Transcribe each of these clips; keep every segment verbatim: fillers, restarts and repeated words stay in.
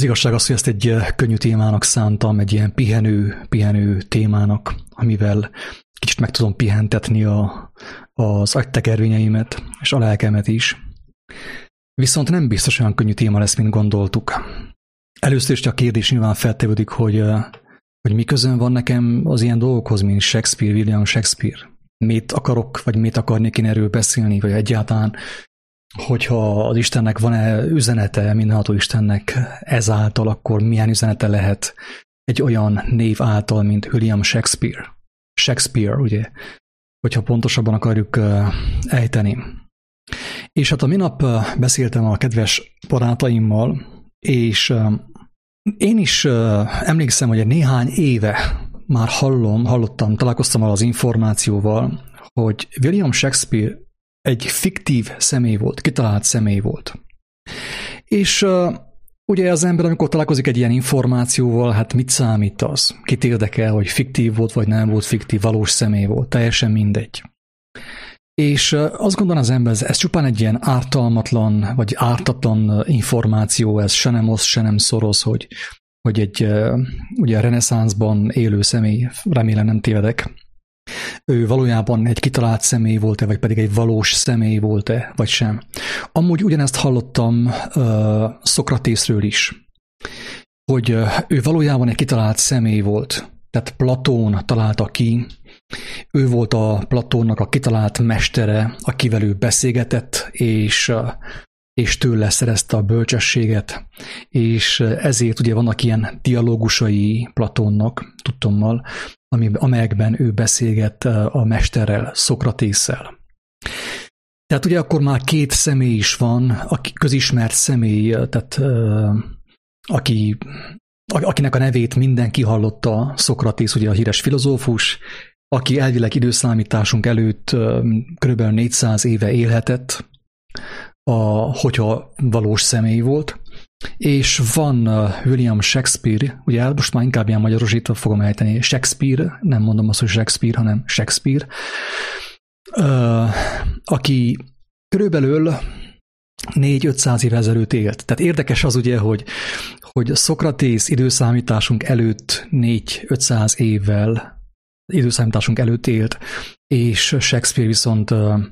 Az igazság az, hogy ezt egy könnyű témának szántam, egy ilyen pihenő, pihenő témának, amivel kicsit meg tudom pihentetni a, az agytekervényeimet, és a lelkemet is. Viszont nem biztos olyan könnyű téma lesz, mint gondoltuk. Először is a kérdés nyilván feltevődik, hogy, hogy mi közön van nekem az ilyen dolgokhoz, mint Shakespeare, William Shakespeare. Mit akarok, vagy mit akarnék én erről beszélni, vagy egyáltalán, hogyha az Istennek van-e üzenete, mindenható Istennek ezáltal, akkor milyen üzenete lehet egy olyan név által, mint William Shakespeare. Shakespeare, ugye, hogyha pontosabban akarjuk ejteni. És hát a minap beszéltem a kedves barátaimmal, és én is emlékszem, hogy egy néhány éve már hallom, hallottam, találkoztam az információval, hogy William Shakespeare egy fiktív személy volt, kitalált személy volt. És uh, ugye az ember, amikor találkozik egy ilyen információval, hát mit számít az? Kit érdekel, hogy fiktív volt, vagy nem volt fiktív, valós személy volt, teljesen mindegy. És uh, azt gondolom az ember, ez, ez csupán egy ilyen ártalmatlan, vagy ártatlan információ, ez se nem osz, se nem szoroz, hogy, hogy egy uh, ugye reneszánszban élő személy, remélem nem tévedek, ő valójában egy kitalált személy volt-e, vagy pedig egy valós személy volt-e, vagy sem. Amúgy ugyanezt hallottam uh, Szokratészről is, hogy uh, ő valójában egy kitalált személy volt. Tehát Platón találta ki, ő volt a Platónnak a kitalált mestere, akivel ő beszélgetett, és, uh, és tőle szerezte a bölcsességet, és ezért ugye vannak ilyen dialógusai Platónnak, tudtommal, amelyekben ő beszélget a mesterrel, Szokratésszel. Tehát ugye akkor már két személy is van, aki közismert személy, tehát aki, akinek a nevét mindenki hallotta, Szokratész, ugye a híres filozófus, aki elvileg időszámításunk előtt kb. négyszáz éve élhetett, a, hogyha valós személy volt. És van William Shakespeare, ugye most már inkább ilyen magyarosítva fogom ejteni, Shakespeare, nem mondom azt, hogy Shakespeare, hanem Shakespeare, aki körülbelül négy-ötszáz éve ezelőtt élt. Tehát érdekes az ugye, hogy, hogy Szokratész időszámításunk előtt négy-ötszáz évvel időszámításunk előtt élt, és Shakespeare viszont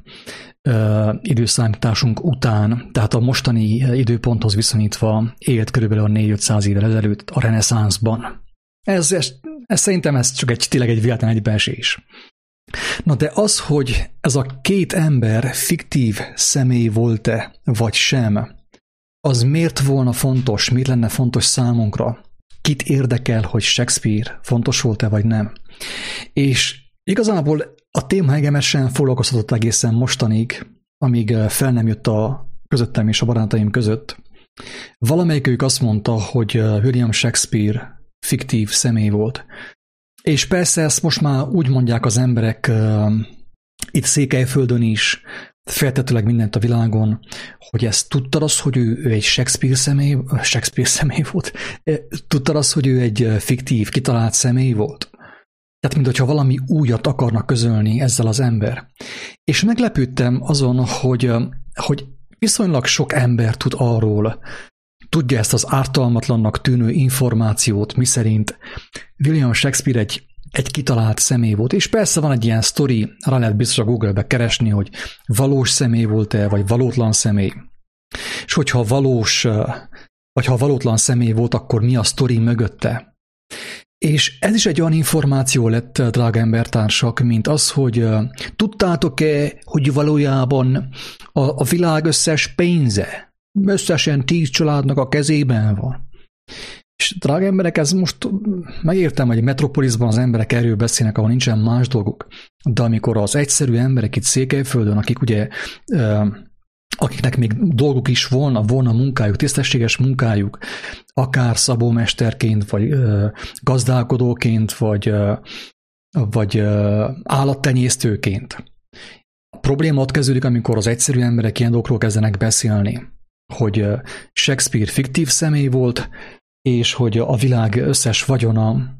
Uh, időszámításunk után, tehát a mostani időponthoz viszonyítva élt körülbelül a négy-ötszáz évvel ezelőtt a reneszánszban. Ez, ez, ez szerintem ez csak egy, tényleg egy véletlen egybeesés. Na de az, hogy ez a két ember fiktív személy volt-e, vagy sem, az miért volna fontos, miért lenne fontos számunkra? Kit érdekel, hogy Shakespeare fontos volt-e, vagy nem? És igazából a téma engemet sem foglalkoztatott egészen mostanig, amíg fel nem jött a közöttem és a barátaim között. Valamelyikük azt mondta, hogy William Shakespeare fiktív személy volt. És persze ezt most már úgy mondják az emberek uh, itt Székelyföldön is, feltetőleg mindent a világon, hogy ezt tudtad az, hogy ő, ő egy Shakespeare személy, Shakespeare személy volt? Tudtad az, hogy ő egy fiktív, kitalált személy volt? Tehát, mintha valami újat akarnak közölni ezzel az ember. És meglepődtem azon, hogy, hogy viszonylag sok ember tud arról, tudja ezt az ártalmatlannak tűnő információt, miszerint William Shakespeare egy, egy kitalált személy volt. És persze van egy ilyen sztori, rá lehet biztos a Google-be keresni, hogy valós személy volt-e, vagy valótlan személy. És hogyha valós, vagy ha valótlan személy volt, akkor mi a sztori mögötte? És ez is egy olyan információ lett, drága embertársak, mint az, hogy tudtátok-e, hogy valójában a, a világ összes pénze összesen tíz családnak a kezében van. És drága emberek, ez most megértem, hogy metropolisban az emberek erről beszélnek, ahol nincsen más dolguk. De amikor az egyszerű emberek itt Székelyföldön, akik ugye akiknek még dolguk is volna, volna munkájuk, tisztességes munkájuk, akár szabómesterként, vagy ö, gazdálkodóként, vagy, ö, vagy ö, állattenyésztőként. A probléma ott kezdődik, amikor az egyszerű emberek ilyen dolgokról kezdenek beszélni, hogy ö, Shakespeare fiktív személy volt, és hogy a világ összes vagyona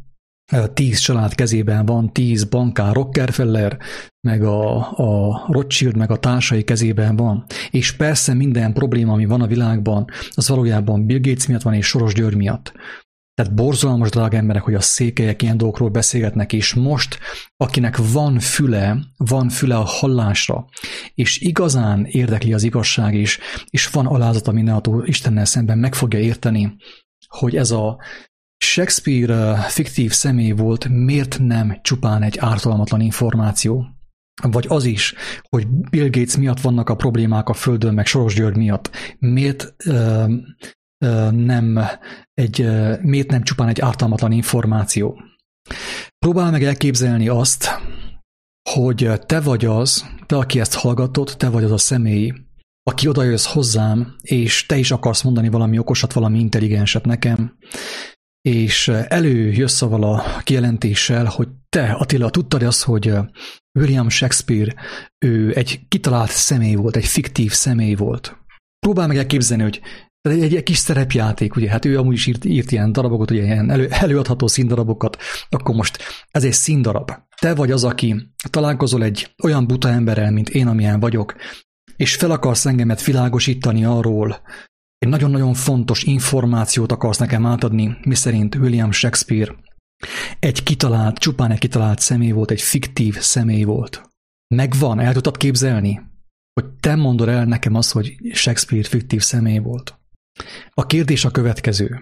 tíz család kezében van, tíz bankár, Rockefeller, meg a, a Rothschild, meg a társai kezében van. És persze minden probléma, ami van a világban, az valójában Bill Gates miatt van, és Soros György miatt. Tehát borzalmas, drága emberek, hogy a székelyek ilyen dolgokról beszélgetnek, és most, akinek van füle, van füle a hallásra, és igazán érdekli az igazság is, és van alázata mindenható Istennel szemben, meg fogja érteni, hogy ez a Shakespeare fiktív személy volt, miért nem csupán egy ártalmatlan információ? Vagy az is, hogy Bill Gates miatt vannak a problémák a Földön, meg Soros György miatt. Miért, uh, uh, nem egy, uh, miért nem csupán egy ártalmatlan információ? Próbálj meg elképzelni azt, hogy te vagy az, te, aki ezt hallgatod, te vagy az a személy, aki odajössz hozzám, és te is akarsz mondani valami okosat, valami intelligenset nekem, és előjössz avval a kijelentéssel, hogy te, Attila, tudtad azt, hogy William Shakespeare, ő egy kitalált személy volt, egy fiktív személy volt. Próbálj meg elképzelni, hogy egy, egy kis szerepjáték, ugye, hát ő amúgy is írt, írt ilyen darabokat, ugye, ilyen elő, előadható színdarabokat, akkor most ez egy színdarab. Te vagy az, aki találkozol egy olyan buta emberrel, mint én, amilyen vagyok, és fel akarsz engemet világosítani arról, egy nagyon-nagyon fontos információt akarsz nekem átadni, miszerint William Shakespeare egy kitalált, csupán egy kitalált személy volt, egy fiktív személy volt. Megvan, el tudtad képzelni, hogy te mondod el nekem azt, hogy Shakespeare fiktív személy volt. A kérdés a következő.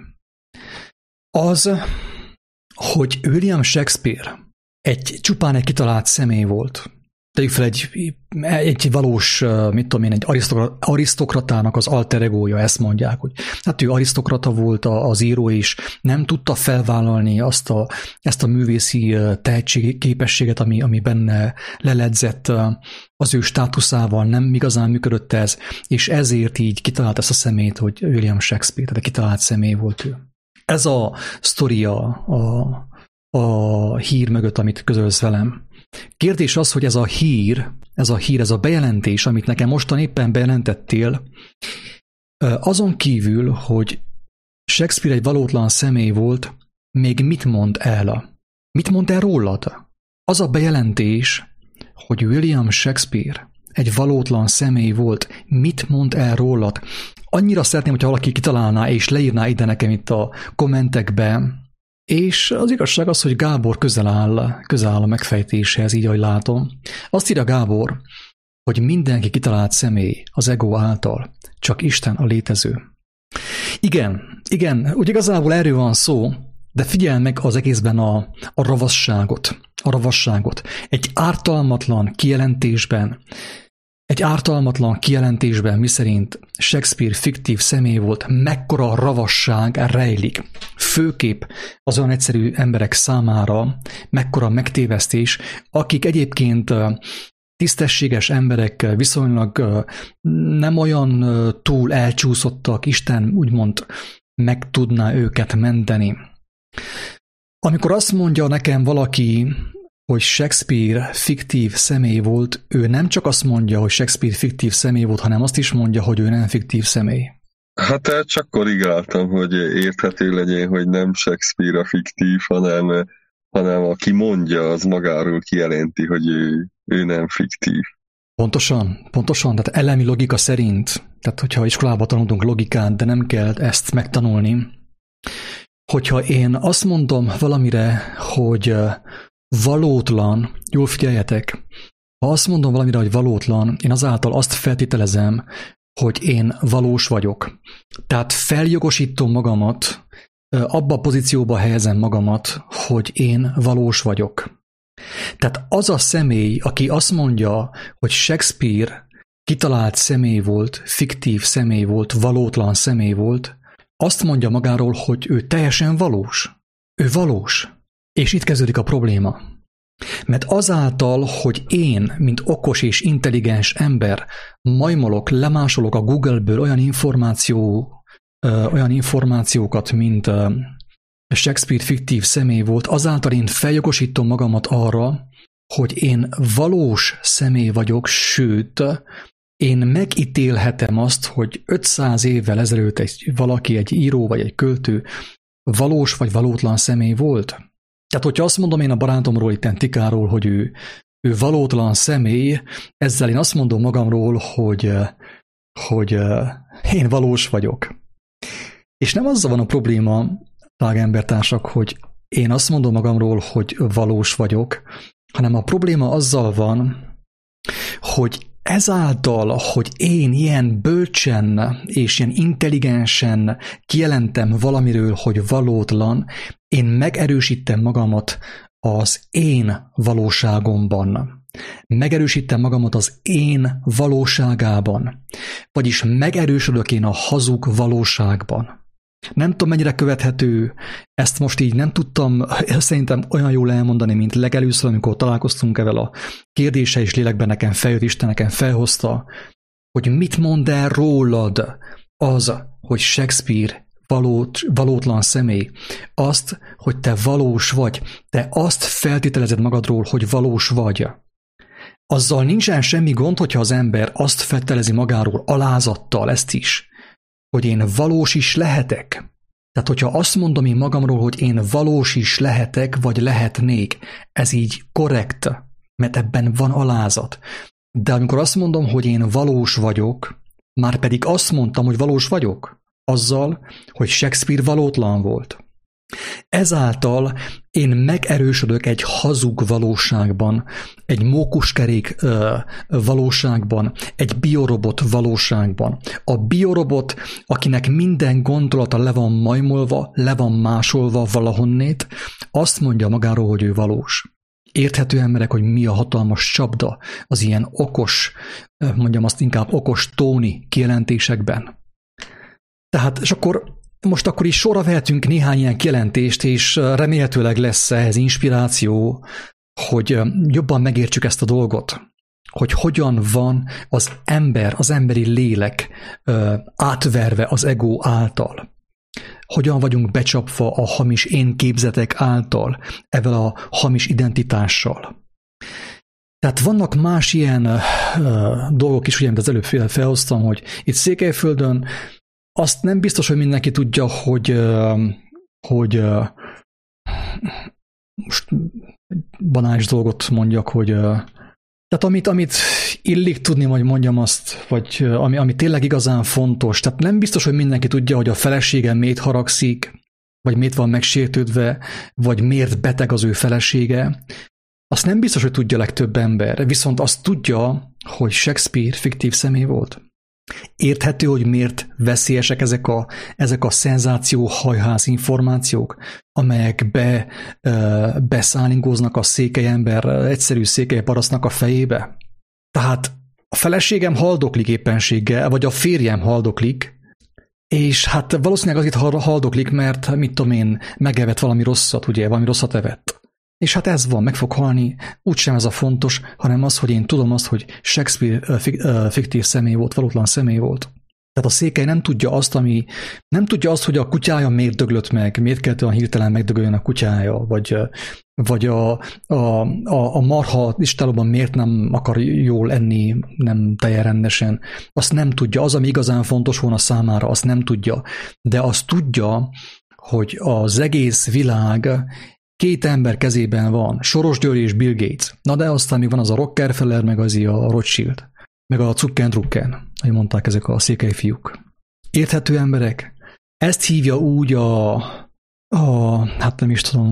Az, hogy William Shakespeare egy csupán egy kitalált személy volt, tegyük fel egy, egy valós, mit tudom én, egy arisztokratának az alter egója, ezt mondják, hogy hát ő arisztokrata volt az író, és nem tudta felvállalni azt a, ezt a művészi tehetség, képességet, ami, ami benne leledzett az ő státuszával, nem igazán működött ez, és ezért így kitalált ezt a szemét, hogy William Shakespeare, tehát egy kitalált személy volt ő. Ez a sztoria a, a hír mögött, amit közölsz velem. Kérdés az, hogy ez a hír, ez a hír, ez a bejelentés, amit nekem mostan éppen bejelentettél, azon kívül, hogy Shakespeare egy valótlan személy volt, még mit mond el? Mit mond el rólad? Az a bejelentés, hogy William Shakespeare egy valótlan személy volt, mit mond el rólad? Annyira szeretném, hogyha valaki kitalálná és leírná ide nekem itt a kommentekbe, és az igazság az, hogy Gábor közel áll, közel áll a megfejtéshez, így ahogy látom. Azt írja Gábor, hogy mindenki kitalált személy az ego által, csak Isten a létező. Igen, igen, úgy igazából erről van szó, de figyelj meg az egészben a, a ravasságot, a ravasságot. Egy ártalmatlan kijelentésben, egy ártalmatlan kijelentésben, miszerint Shakespeare fiktív személy volt, mekkora ravasság rejlik. Főképp az olyan egyszerű emberek számára, mekkora megtévesztés, akik egyébként tisztességes emberek, viszonylag nem olyan túl elcsúszottak, Isten úgymond meg tudná őket menteni. Amikor azt mondja nekem valaki, hogy Shakespeare fiktív személy volt, ő nem csak azt mondja, hogy Shakespeare fiktív személy volt, hanem azt is mondja, hogy ő nem fiktív személy. Hát csak korrigáltam, hogy érthető legyen, hogy nem Shakespeare a fiktív, hanem, hanem aki mondja, az magáról kijelenti, hogy ő, ő nem fiktív. Pontosan, pontosan, tehát elemi logika szerint, tehát hogyha iskolában tanultunk logikát, de nem kell ezt megtanulni, hogyha én azt mondom valamire, hogy valótlan, jól figyeljetek, ha azt mondom valamire, hogy valótlan, én azáltal azt feltételezem, hogy én valós vagyok. Tehát feljogosítom magamat, abba a pozícióba helyezem magamat, hogy én valós vagyok. Tehát az a személy, aki azt mondja, hogy Shakespeare kitalált személy volt, fiktív személy volt, valótlan személy volt, azt mondja magáról, hogy ő teljesen valós. Ő valós. És itt kezdődik a probléma. Mert azáltal, hogy én, mint okos és intelligens ember, majmolok, lemásolok a Google-ből olyan információ, ö, olyan információkat, mint ö, Shakespeare fiktív személy volt, azáltal én feljogosítom magamat arra, hogy én valós személy vagyok, sőt, én megítélhetem azt, hogy ötszáz évvel ezelőtt egy, valaki, egy író vagy egy költő valós vagy valótlan személy volt. Tehát, hogyha azt mondom én a barátomról, itten Tikáról, hogy ő, ő valótlan személy, ezzel én azt mondom magamról, hogy, hogy én valós vagyok. És nem azzal van a probléma, drága embertársak, hogy én azt mondom magamról, hogy valós vagyok, hanem a probléma azzal van, hogy ezáltal, hogy én ilyen bölcsen és ilyen intelligensen kijelentem valamiről, hogy valótlan, én megerősítem magamat az én valóságomban. Megerősítem magamat az én valóságában. Vagyis megerősödök én a hazug valóságban. Nem tudom, mennyire követhető, ezt most így nem tudtam szerintem olyan jól elmondani, mint legelőször, amikor találkoztunk ezzel a kérdése, és lélekben nekem feljött, Isten nekem felhozta, hogy mit mond el rólad az, hogy Shakespeare valót, valótlan személy, azt, hogy te valós vagy, te azt feltételezed magadról, hogy valós vagy. Azzal nincsen semmi gond, hogyha az ember azt feltételezi magáról alázattal, ezt is, hogy én valós is lehetek. Tehát, hogyha azt mondom én magamról, hogy én valós is lehetek, vagy lehetnék, ez így korrekt, mert ebben van alázat. De amikor azt mondom, hogy én valós vagyok, már pedig azt mondtam, hogy valós vagyok, azzal, hogy Shakespeare valótlan volt. Ezáltal én megerősödök egy hazug valóságban, egy mókuskerék ö, valóságban, egy biorobot valóságban. A biorobot, akinek minden gondolata le van majmolva, le van másolva valahonnét, azt mondja magáról, hogy ő valós. Érthető emberek, hogy mi a hatalmas csapda az ilyen okos, mondjam azt inkább okos tóni kijelentésekben. Tehát, és akkor most akkor is sorra vehetünk néhány ilyen kijelentést, és remélhetőleg lesz ehhez inspiráció, hogy jobban megértsük ezt a dolgot, hogy hogyan van az ember, az emberi lélek átverve az ego által. Hogyan vagyunk becsapva a hamis énképzetek által, ezzel a hamis identitással. Tehát vannak más ilyen uh, dolgok is, ugye, amit az előbb felhoztam, hogy itt Székelyföldön azt nem biztos, hogy mindenki tudja, hogy, uh, hogy uh, most banális dolgot mondjak, hogy uh, tehát amit, amit illik tudni, vagy mondjam azt, vagy uh, ami, ami tényleg igazán fontos, tehát nem biztos, hogy mindenki tudja, hogy a felesége miért haragszik, vagy miért van megsértődve, vagy miért beteg az ő felesége. Azt nem biztos, hogy tudja a legtöbb ember, viszont azt tudja, hogy Shakespeare fiktív személy volt. Érthető, hogy miért veszélyesek ezek a, ezek a szenzációhajház információk, amelyek be, beszállingóznak a székely ember, egyszerű székely parasztnak a fejébe. Tehát a feleségem haldoklik éppenséggel, vagy a férjem haldoklik, és hát valószínűleg azért haldoklik, mert mit tudom én, megevett valami rosszat, ugye, valami rosszat evett. És hát ez van, meg fog halni, úgysem ez a fontos, hanem az, hogy én tudom azt, hogy Shakespeare fiktív személy volt, valótlan személy volt. Tehát a székely nem tudja azt, ami, nem tudja azt, hogy a kutyája miért döglött meg, miért kellett olyan hirtelen megdögöljön a kutyája, vagy, vagy a, a, a, a marha istálóban miért nem akar jól enni, nem teljesen rendesen. Azt nem tudja, az, ami igazán fontos volna számára, azt nem tudja. De azt tudja, hogy az egész világ két ember kezében van, Soros György és Bill Gates. Na de aztán még van az a Rockefeller, meg az a Rothschild, meg a Zuckendrucken, ahogy mondták ezek a székely fiúk. Érthető emberek? Ezt hívja úgy a, a hát nem is tudom,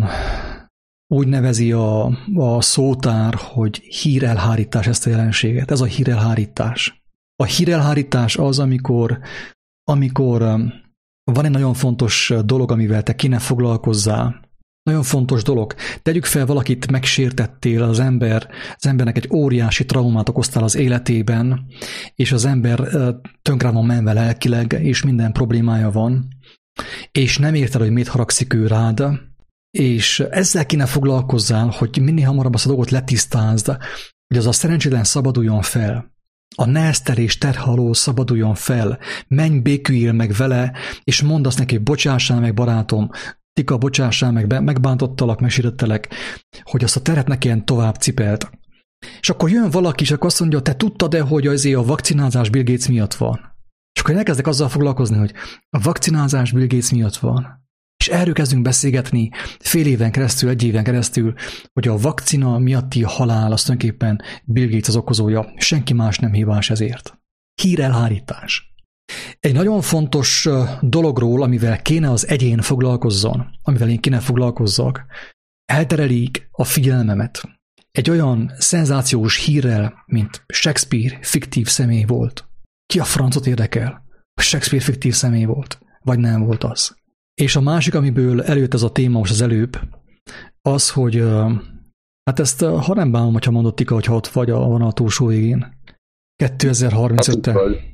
úgy nevezi a, a szótár, hogy hírelhárítás ezt a jelenséget. Ez a hírelhárítás. A hírelhárítás az, amikor, amikor van egy nagyon fontos dolog, amivel te ki ne foglalkozzál. Nagyon fontos dolog. Tegyük fel, valakit megsértettél, az ember, az embernek egy óriási traumát okoztál az életében, és az ember tönkre van menve lelkileg, és minden problémája van, és nem érted, hogy miért haragszik ő rád, és ezzel kéne foglalkozzál, hogy minél hamarabb azt a dolgot letisztázd, hogy az a szerencsétlen szabaduljon fel. A neheztelés terhaló szabaduljon fel, menj, béküljél meg vele, és mondd azt neki, bocsássál meg, barátom, Tika, bocsássál meg, megbántottalak, megsértettelek, hogy azt a teret ne kelljen tovább cipelt. És akkor jön valaki, és akkor azt mondja, te tudtad-e, hogy azért a vakcinázás Bill Gates miatt van? És akkor elkezdek azzal foglalkozni, hogy a vakcinázás Bill Gates miatt van. És És erről kezdünk beszélgetni fél éven keresztül, egy éven keresztül, hogy a vakcina miatti halál az tulajdonképpen Bill Gates az okozója, senki más nem hibás ezért. Hírelhárítás. Egy nagyon fontos dologról, amivel kéne az egyén foglalkozzon, amivel én kéne foglalkozzak, elterelik a figyelmemet. Egy olyan szenzációs hírrel, mint Shakespeare fiktív személy volt. Ki a francot érdekel? Shakespeare fiktív személy volt, vagy nem volt az. És a másik, amiből előtt ez a téma most az előbb, az, hogy hát ezt, ha nem bánom, hogyha mondott Tika, hogy ott vagy a van a túlsó végén. kétezer-harmincötre. Hát itt,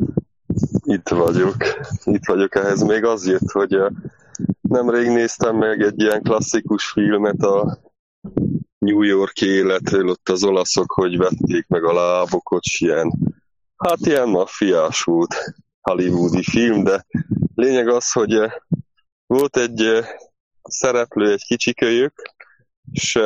itt vagyok. Itt vagyok. Ehhez még az jött, hogy nemrég néztem meg egy ilyen klasszikus filmet, a New York életről, ott az olaszok, hogy vették meg a lábokat, ilyen, hát ilyen maffiás volt hollywoodi film, de lényeg az, hogy volt egy szereplő, egy kicsikölyök, és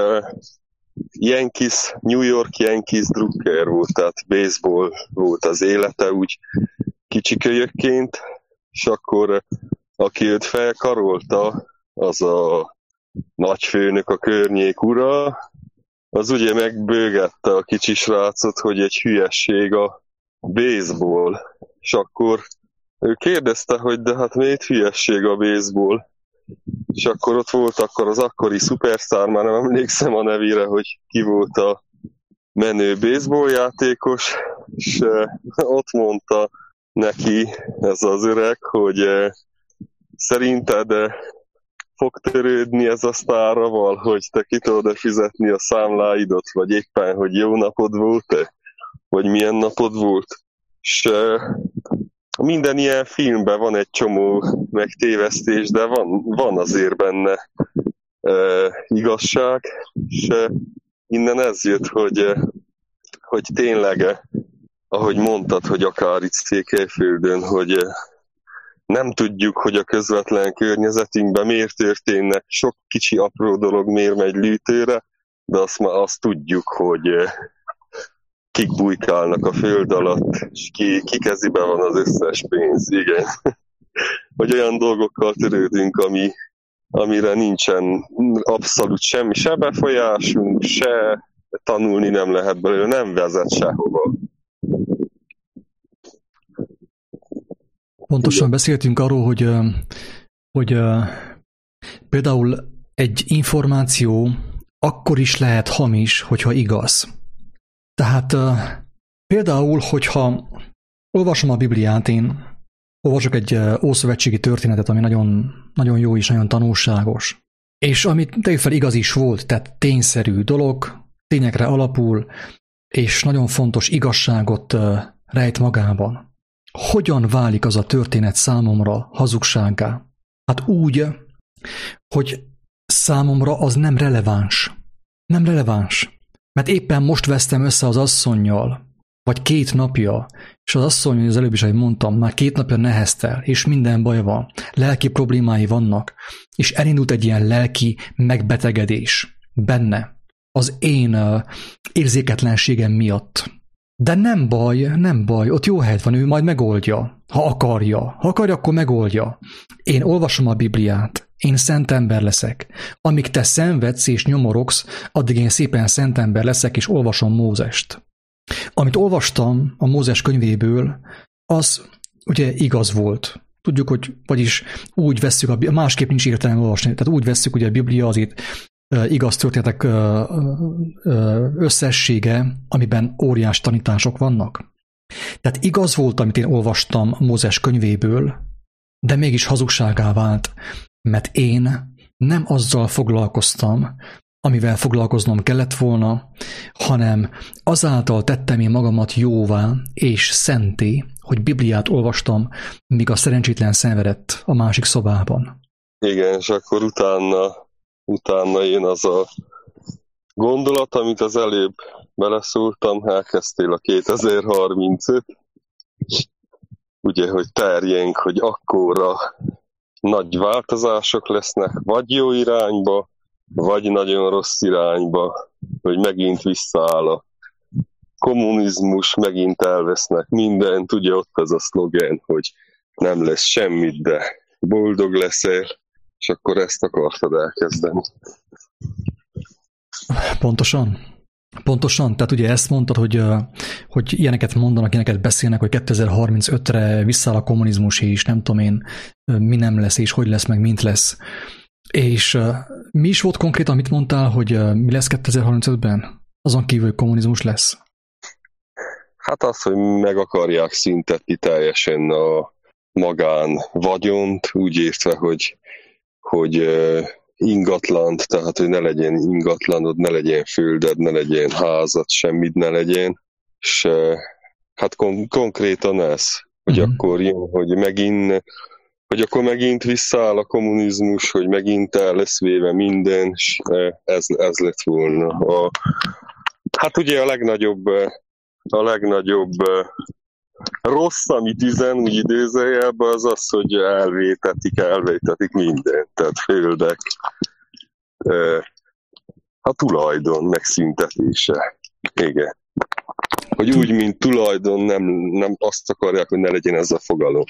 Yankees, New York Yankees drukker volt, tehát baseball volt az élete, úgy kicsikölyökként, és akkor aki őt felkarolta, az a nagyfőnök, a környék ura, az ugye megbőgette a kicsi srácot, hogy egy hülyesség a baseball. És akkor ő kérdezte, hogy de hát miért hülyesség a baseball? És akkor ott volt akkor az akkori szupersztár, már nem emlékszem a nevére, hogy ki volt a menő baseball játékos, és uh, ott mondta neki ez az öreg, hogy uh, szerinted uh, fog törődni ez a sztárral, hogy te ki tudod fizetni a számláidat, vagy éppen, hogy jó napod volt-e, vagy milyen napod volt. És uh, minden ilyen filmben van egy csomó megtévesztés, de van, van azért benne uh, igazság, és uh, innen ez jött, hogy, uh, hogy tényleg, uh, ahogy mondtad, hogy akár itt Székelyföldön, hogy uh, nem tudjuk, hogy a közvetlen környezetünkben miért történnek, sok kicsi apró dolog miért megy lűtőre, de azt, azt tudjuk, hogy uh, kik bujkálnak a föld alatt, és ki, ki kezében van az összes pénz, igen. Hogy olyan dolgokkal törődünk, ami, amire nincsen abszolút semmi, se befolyásunk, se tanulni nem lehet belőle, nem vezet sehova. Pontosan beszéltünk arról, hogy, hogy például egy információ akkor is lehet hamis, hogyha igaz. Tehát például, hogyha olvasom a Bibliát, én olvasok egy ószövetségi történetet, ami nagyon, nagyon jó és nagyon tanulságos. És amit tegyük fel, igaz is volt, tehát tényszerű dolog, tényekre alapul, és nagyon fontos igazságot rejt magában. Hogyan válik az a történet számomra hazugsággá? Hát úgy, hogy számomra az nem releváns. Nem releváns. Mert éppen most vesztem össze az asszonnyal, vagy két napja, és az asszony, az előbb is, ahogy mondtam, már két napja neheztel, és minden baj van, lelki problémái vannak, és elindult egy ilyen lelki megbetegedés benne, az én érzéketlenségem miatt. De nem baj, nem baj, ott jó helyet van, ő majd megoldja, ha akarja. Ha akarja, akkor megoldja. Én olvasom a Bibliát, én szent ember leszek. Amíg te szenvedsz és nyomorogsz, addig én szépen szent ember leszek, és olvasom Mózest. Amit olvastam a Mózes könyvéből, az ugye igaz volt. Tudjuk, hogy vagyis úgy vesszük, a, másképp nincs értelme olvasni, tehát úgy vesszük, hogy a Biblia az itt igaz történetek összessége, amiben óriás tanítások vannak. Tehát igaz volt, amit én olvastam Mózes könyvéből, de mégis hazugságá vált, mert én nem azzal foglalkoztam, amivel foglalkoznom kellett volna, hanem azáltal tettem én magamat jóvá és szenté, hogy Bibliát olvastam, míg a szerencsétlen szenvedett a másik szobában. Igen, és akkor utána, utána én az a gondolat, amit az előbb beleszóltam, elkezdtél a kétezer-harmincöt, ugye, hogy terjénk, hogy akkora nagy változások lesznek, vagy jó irányba, vagy nagyon rossz irányba, hogy megint visszaáll a kommunizmus, megint elvesznek mindent, ugye ott az a szlogen, hogy nem lesz semmit, de boldog leszel, És akkor ezt akartad elkezdeni. Pontosan. Pontosan. Tehát ugye ezt mondtad, hogy, hogy ilyeneket mondanak, ilyeneket beszélnek, hogy kétezer-harmincötre visszáll a kommunizmus, és nem tudom én, mi nem lesz, és hogy lesz, meg mint lesz. És mi is volt konkrétan, amit mondtál, hogy mi lesz kétezer-harmincötben? Azon kívül, hogy kommunizmus lesz? Hát az, hogy meg akarják szüntetni teljesen a magán vagyont, úgy értve, hogy, hogy ingatlant, tehát hogy ne legyen ingatlanod, ne legyen földed, ne legyen házad, semmit ne legyen, és hát kon- konkrétan ez, hogy mm-hmm. akkor jön, hogy megint, hogy akkor megint visszaáll a kommunizmus, hogy megint el lesz véve minden, és ez, ez lett volna. A, hát ugye a legnagyobb, a legnagyobb rossz, amit üzen, úgy idézőjelben, az az, hogy elvétetik, elvétetik mindent, tehát földek, a tulajdon megszüntetése. Igen. Hogy úgy, mint tulajdon, nem, nem azt akarják, hogy ne legyen ez a fogalom.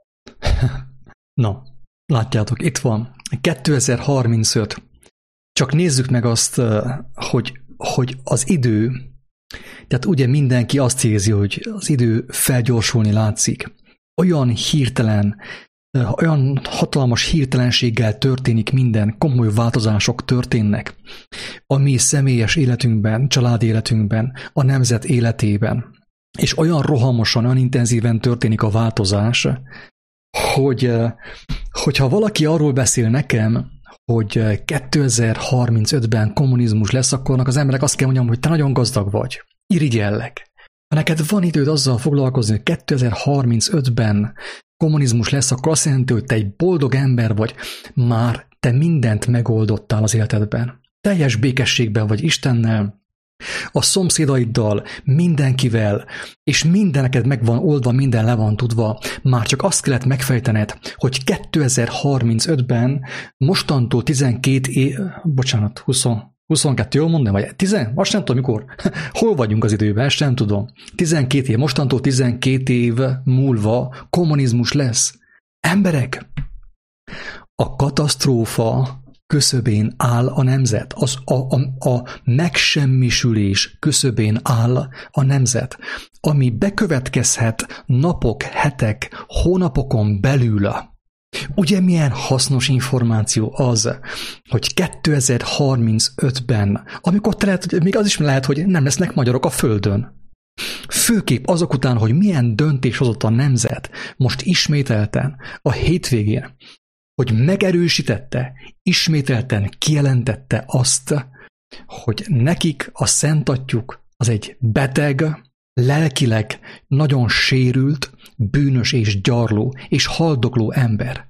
No, látjátok, itt van. kétezer-harmincöt. Csak nézzük meg azt, hogy, hogy az idő, tehát ugye mindenki azt érzi, hogy az idő felgyorsulni látszik. Olyan hirtelen, olyan hatalmas hirtelenséggel történik minden, komoly változások történnek a mi személyes életünkben, család életünkben, a nemzet életében. És olyan rohamosan, olyan intenzíven történik a változás, hogy hogyha valaki arról beszél nekem, hogy kétezer-harmincötben kommunizmus lesz, akkor az emberek azt kell mondjam, hogy te nagyon gazdag vagy. Irigyellek. Ha neked van időd azzal foglalkozni, hogy kétezer-harmincötben kommunizmus lesz, akkor azt jelenti, hogy te egy boldog ember vagy, már te mindent megoldottál az életedben. Teljes békességben vagy Istennel, a szomszédaiddal, mindenkivel, és minden neked meg van oldva, minden le van tudva, már csak azt kellett megfejtened, hogy kétezer-harmincötben mostantól tizenkét év, bocsánat, húsz, huszonkettő, jól mondom, vagy tíz, most nem tudom mikor, hol vagyunk az időben, ezt nem tudom. tizenkét év, mostantól tizenkét év múlva kommunizmus lesz. Emberek, a katasztrófa küszöbén áll a nemzet, az a, a, a megsemmisülés küszöbén áll a nemzet, ami bekövetkezhet napok, hetek, hónapokon belül. Ugye milyen hasznos információ az, hogy kétezer-harmincötben, amikor te lehet, még az is lehet, hogy nem lesznek magyarok a földön. Főképp azok után, hogy milyen döntés hozott a nemzet, most ismételten, a hétvégén, hogy megerősítette, ismételten kijelentette azt, hogy nekik a Szent Atyjuk az egy beteg, lelkileg nagyon sérült, bűnös és gyarló és haldokló ember.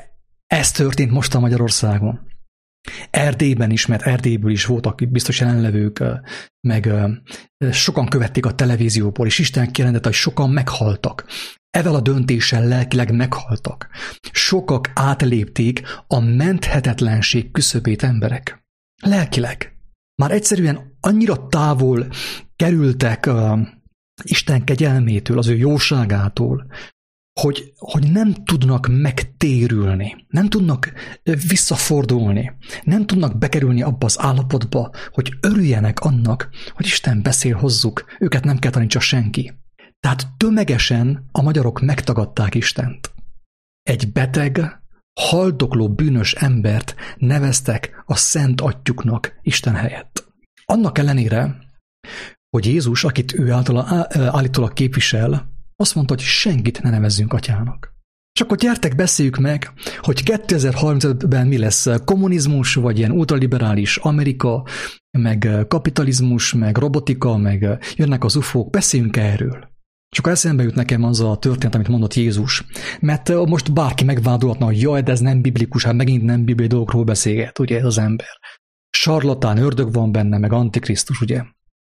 Ez történt most a Magyarországon. Erdélyben is, mert Erdélyből is voltak biztos jelenlevők, meg sokan követték a televízióból, és Isten kijelentette, hogy sokan meghaltak. Evel a döntéssel lelkileg meghaltak. Sokak átlépték a menthetetlenség küszöbét, emberek. Lelkileg. Már egyszerűen annyira távol kerültek uh, Isten kegyelmétől, az ő jóságától, hogy, hogy nem tudnak megtérülni, nem tudnak visszafordulni, nem tudnak bekerülni abba az állapotba, hogy örüljenek annak, hogy Isten beszél hozzuk, őket nem kell tanítsa senki. Tehát tömegesen a magyarok megtagadták Istent. Egy beteg, haldokló bűnös embert neveztek a Szent Atyjuknak Isten helyett. Annak ellenére, hogy Jézus, akit ő általa, állítólag képvisel, azt mondta, hogy senkit ne nevezzünk atyának. És akkor gyertek, beszéljük meg, hogy kétezer-harmincötben mi lesz, kommunizmus, vagy ilyen ultraliberális Amerika, meg kapitalizmus, meg robotika, meg jönnek az ufók, beszéljünk erről. És akkor eszembe jut nekem az a történet, amit mondott Jézus. Mert most bárki megvádolhatna, hogy jaj, de ez nem biblikus, hát megint nem bibliai dolgokról beszélget, ugye ez az ember. Sarlatán, ördög van benne, meg antikrisztus, ugye.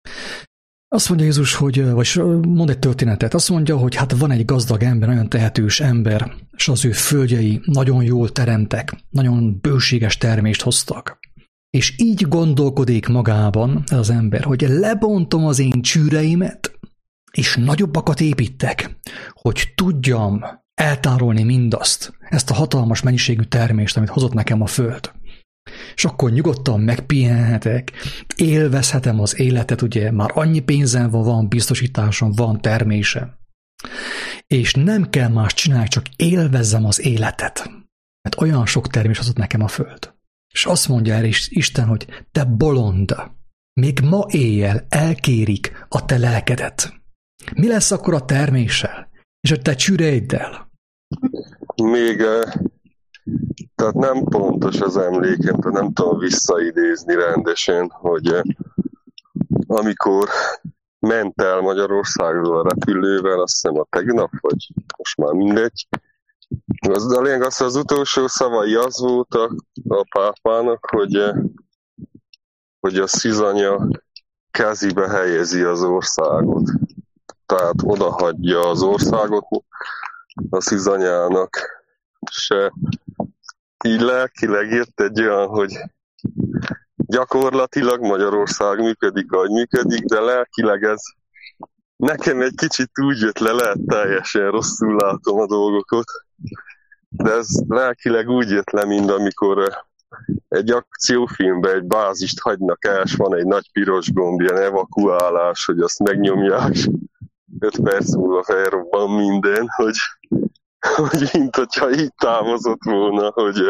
Azt mondja Jézus, hogy, vagy mond egy történetet, azt mondja, hogy hát van egy gazdag ember, nagyon tehetős ember, és az ő földjei nagyon jól teremtek, nagyon bőséges termést hoztak. És így gondolkodik magában ez az ember, hogy lebontom az én csűreimet, és nagyobbakat építek, hogy tudjam eltárolni mindazt, ezt a hatalmas mennyiségű termést, amit hozott nekem a föld. És akkor nyugodtan megpihenhetek, élvezhetem az életet, ugye már annyi pénzem van, van biztosításom, van termésem. És nem kell más csinálni, csak élvezzem az életet. Mert olyan sok termés hozott nekem a föld. És azt mondja el is Isten, hogy te bolond, még ma éjjel elkérik a te lelkedet. Mi lesz akkor a terméssel? És a te csüreiddel? Még tehát nem pontos az emlékem, tehát nem tudom visszaidézni rendesen, hogy amikor ment el Magyarországról a repülővel, azt hiszem a tegnap, vagy most már mindegy. Az, a lényeg az, az utolsó szavai az voltak a pápának, hogy, hogy a szizanya kezébe helyezi az országot. Tehát odahagyja az országot a szizanyának. Se így lelkileg írt egy olyan, hogy gyakorlatilag Magyarország működik, ahogy működik, de lelkileg ez nekem egy kicsit úgy jött le, lehet teljesen rosszul látom a dolgokat, de ez lelkileg úgy jött le, mint amikor egy akciófilmben egy bázist hagynak el, és van egy nagy piros gomb, ilyen evakuálás, hogy azt megnyomják, öt perc múlva felrobban minden, hogy, hogy mint hogyha így távozott volna, hogy,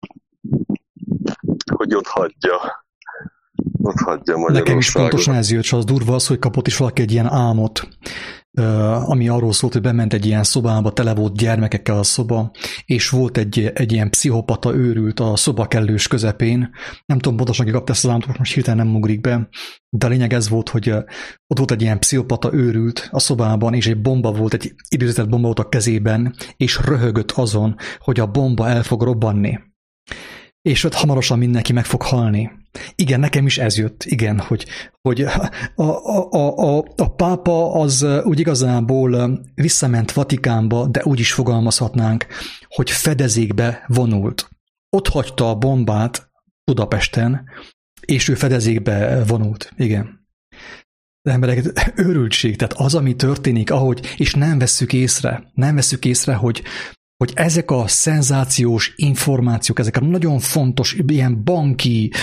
hogy ott hagyja. Ott hagyja Magyarországot. Nekem is pontosan ez jött, és az durva az, hogy kapott is valaki egy ilyen álmot, ami arról szólt, hogy bement egy ilyen szobába, tele volt gyermekekkel a szoba, és volt egy, egy ilyen pszichopata őrült a szoba kellős közepén. Nem tudom pontosan, ki kapta ezt az álmot, most hirtelen nem ugrik be, de a lényeg ez volt, hogy ott volt egy ilyen pszichopata őrült a szobában, és egy bomba volt, egy időzített bomba volt a kezében, és röhögött azon, hogy a bomba el fog robbanni. És ott hamarosan mindenki meg fog halni. Igen, nekem is ez jött, igen, hogy, hogy a, a, a, a, a pápa az úgy igazából visszament Vatikánba, de úgy is fogalmazhatnánk, hogy fedezékbe vonult. Ott hagyta a bombát Budapesten, és ő fedezékbe vonult, igen. De emberek, őrültség, tehát az, ami történik, ahogy, és nem vesszük észre, nem vesszük észre, hogy hogy ezek a szenzációs információk, ezek a nagyon fontos ilyen banki,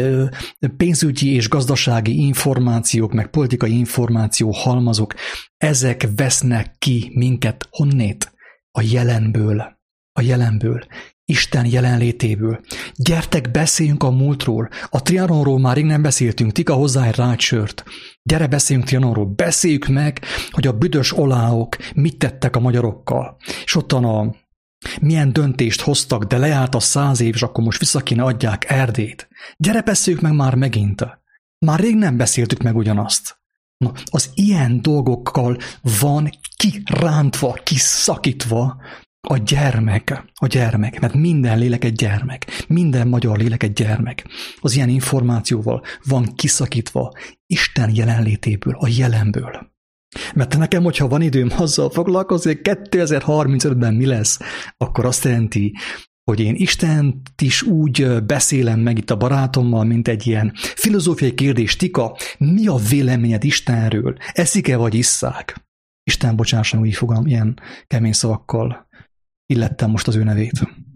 pénzügyi és gazdasági információk, meg politikai információ halmazok, ezek vesznek ki minket honnét? A jelenből. A jelenből. Isten jelenlétéből. Gyertek, beszéljünk a múltról. A Trianonról már rég nem beszéltünk, Tika hozzá egy rácsört. Gyere, beszéljünk Trianonról. Beszéljük meg, hogy a büdös oláok mit tettek a magyarokkal. És ottan a milyen döntést hoztak, de lejárt a száz év, és akkor most vissza kéne adják Erdélyt. Gyere, beszéljük meg már megint. Már rég nem beszéltük meg ugyanazt. Na, az ilyen dolgokkal van kirántva, kiszakítva a gyermek, a gyermek, mert minden lélek egy gyermek, minden magyar lélek egy gyermek. Az ilyen információval van kiszakítva Isten jelenlétéből, a jelenből. Mert nekem, hogyha van időm azzal foglalkozni, hogy kétezer-harmincötben mi lesz, akkor azt jelenti, hogy én Istent is úgy beszélem meg itt a barátommal, mint egy ilyen filozófiai kérdés. Tika, mi a véleményed Istenről? Eszik-e vagy isszák? Isten, bocsásson, úgy fogalm, ilyen kemény szavakkal illettem most az ő nevét.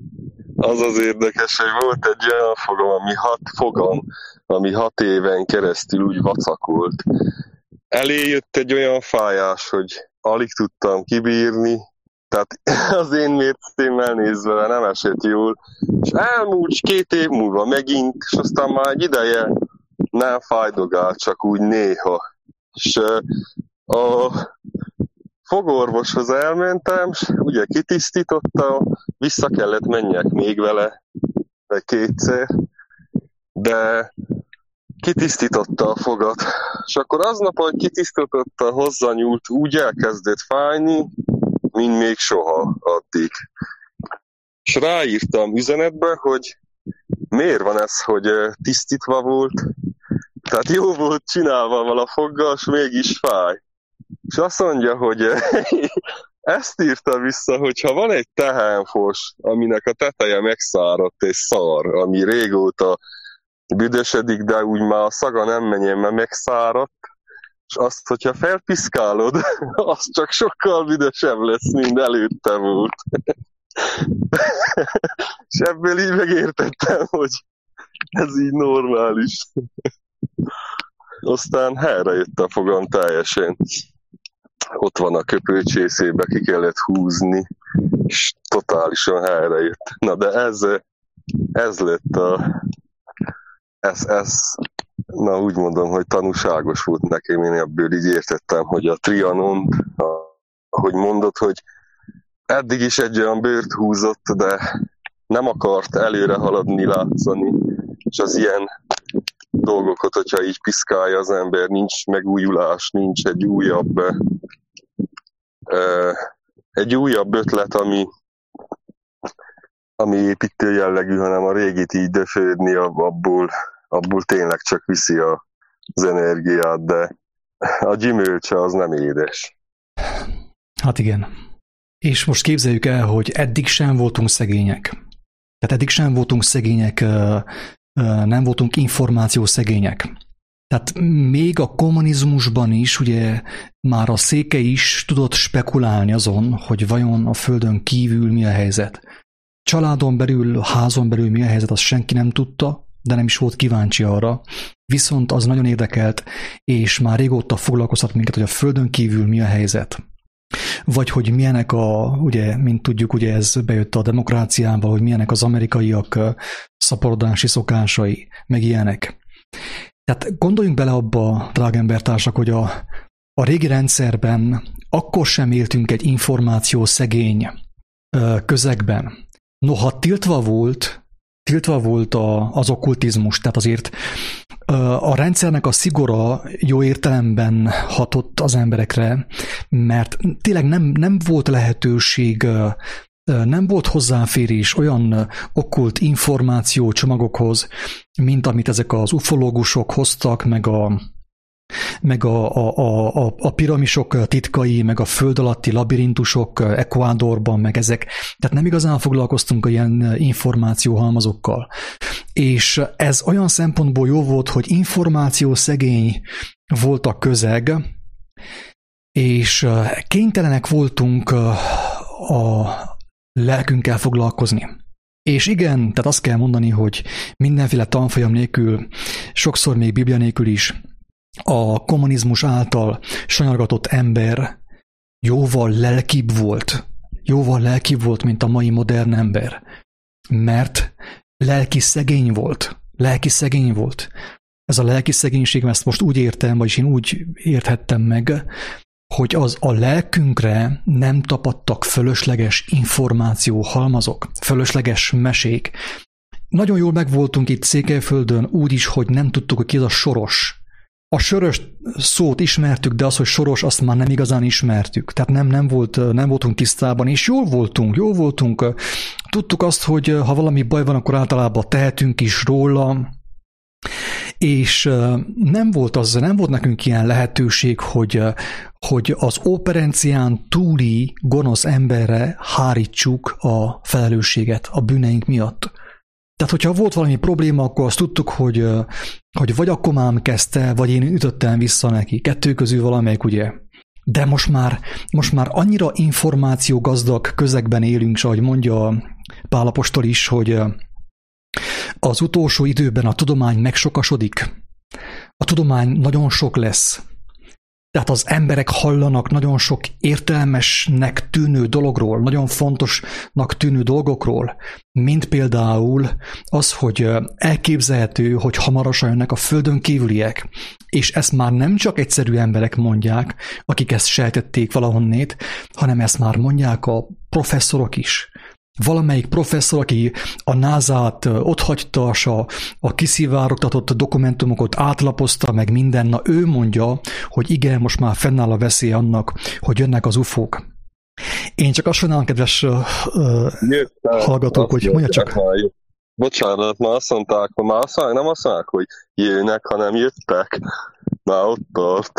Az az érdekes, hogy volt egy olyan fogam, ami hat fogam, ami hat éven keresztül úgy vacakolt. Elé jött egy olyan fájás, hogy alig tudtam kibírni, tehát az én mércémmel nézve nem esett jól, és elmúlt két év múlva megint, és aztán már egy ideje nem fájdogál, csak úgy néha. És a fogorvoshoz elmentem, és ugye kitisztította, vissza kellett menjek még vele, vagy kétszer, de kitisztította a fogat, és akkor aznap, hogy kitisztította, hozzányúlt, úgy elkezdett fájni, mint még soha addig. És ráírtam üzenetbe, hogy miért van ez, hogy tisztítva volt, tehát jó volt csinálva vala a foggal, és mégis fáj. És azt mondja, hogy ezt írta vissza, hogy ha van egy tehenfos, aminek a teteje megszáradt és szar, ami régóta büdösödik, de úgy már a szaga nem menjen, mert megszáradt, és azt, hogyha felpiszkálod, az csak sokkal büdösebb lesz, mint előtte volt. És ebből így megértettem, hogy ez így normális. Aztán helyre jött a fogam teljesen. Ott van a köpőcsészébe, ki kellett húzni, és totálisan helyre jött. Na de ez, ez lett a... Ez, ez, na úgy mondom, hogy tanúságos volt nekem, én ebből így értettem, hogy a Trianon, ahogy mondod, hogy eddig is egy olyan bőrt húzott, de nem akart előre haladni, látszani, és az ilyen dolgokat, hogyha így piszkálja az ember, nincs megújulás, nincs egy újabb egy újabb ötlet, ami, ami építő jellegű, hanem a régit így döfődni, abból, abból tényleg csak viszi a, az energiát, de a gyümölcse az nem édes. Hát igen. És most képzeljük el, hogy eddig sem voltunk szegények. Tehát eddig sem voltunk szegények, nem voltunk információszegények. Tehát még a kommunizmusban is, ugye már a Széke is tudott spekulálni azon, hogy vajon a Földön kívül mi a helyzet. Családon belül, házon belül mi a helyzet, azt senki nem tudta, de nem is volt kíváncsi arra. Viszont az nagyon érdekelt, és már régóta foglalkoztat minket, hogy a Földön kívül mi a helyzet. Vagy hogy milyenek a, ugye, mint tudjuk, ugye ez bejött a demokráciába, hogy milyenek az amerikaiak szaporodási szokásai, meg ilyenek. Tehát gondoljunk bele abba, drága embertársak, hogy a, a régi rendszerben akkor sem éltünk egy információ szegény közegben. Noha tiltva volt, tiltva volt a, az okkultizmus, tehát azért a rendszernek a szigora jó értelemben hatott az emberekre, mert tényleg nem, nem volt lehetőség, nem volt hozzáférés olyan okkult információ csomagokhoz, mint amit ezek az ufológusok hoztak, meg a, meg a, a, a, a piramisok titkai, meg a föld alatti labirintusok Ecuadorban, meg ezek. Tehát nem igazán foglalkoztunk ilyen információhalmazokkal. És ez olyan szempontból jó volt, hogy információ szegény volt a közeg, és kénytelenek voltunk a lelkünkkel foglalkozni. És igen, tehát azt kell mondani, hogy mindenféle tanfolyam nélkül, sokszor még Biblia nélkül is a kommunizmus által sanyargatott ember jóval lelkibb volt, jóval lelkibb volt, mint a mai modern ember, mert lelki szegény volt, lelki szegény volt. Ez a lelki szegénység, ezt most úgy értem, vagyis én úgy érthettem meg, hogy az a lelkünkre nem tapadtak fölösleges információhalmazok, fölösleges mesék. Nagyon jól megvoltunk itt Székelyföldön úgy is, hogy nem tudtuk, hogy ki az a Soros. A Soros szót ismertük, de az, hogy Soros, azt már nem igazán ismertük. Tehát nem, nem, volt, nem voltunk tisztában, és jól voltunk, jól voltunk. Tudtuk azt, hogy ha valami baj van, akkor általában tehetünk is róla, és nem volt az, nem volt nekünk ilyen lehetőség, hogy, hogy az operencián túli gonosz emberre hárítsuk a felelősséget a bűneink miatt. Tehát, hogyha volt valami probléma, akkor azt tudtuk, hogy, hogy vagy a komám kezdte, vagy én ütöttem vissza neki. Kettő közül valamelyik, ugye. De most már, most már annyira információgazdag közegben élünk, ahogy mondja Pál apostol is, hogy az utolsó időben a tudomány megsokasodik. A tudomány nagyon sok lesz. Tehát az emberek hallanak nagyon sok értelmesnek tűnő dologról, nagyon fontosnak tűnő dolgokról, mint például az, hogy elképzelhető, hogy hamarosan jönnek a földön kívüliek, és ezt már nem csak egyszerű emberek mondják, akik ezt sejtették valahonnét, hanem ezt már mondják a professzorok is. Valamelyik professzor, aki a názát otthagyta, a, a kiszivárogtatott dokumentumokat átlapozta, meg minden, na ő mondja, hogy igen, most már fennáll a veszély annak, hogy jönnek az ufók. Én csak azt mondom, kedves uh, Jöttem, hallgatók, hogy mondja csak. Már, bocsánat, már azt mondták, már azt mondják, nem azt mondják, hogy jönnek, hanem jöttek. Már ott tart.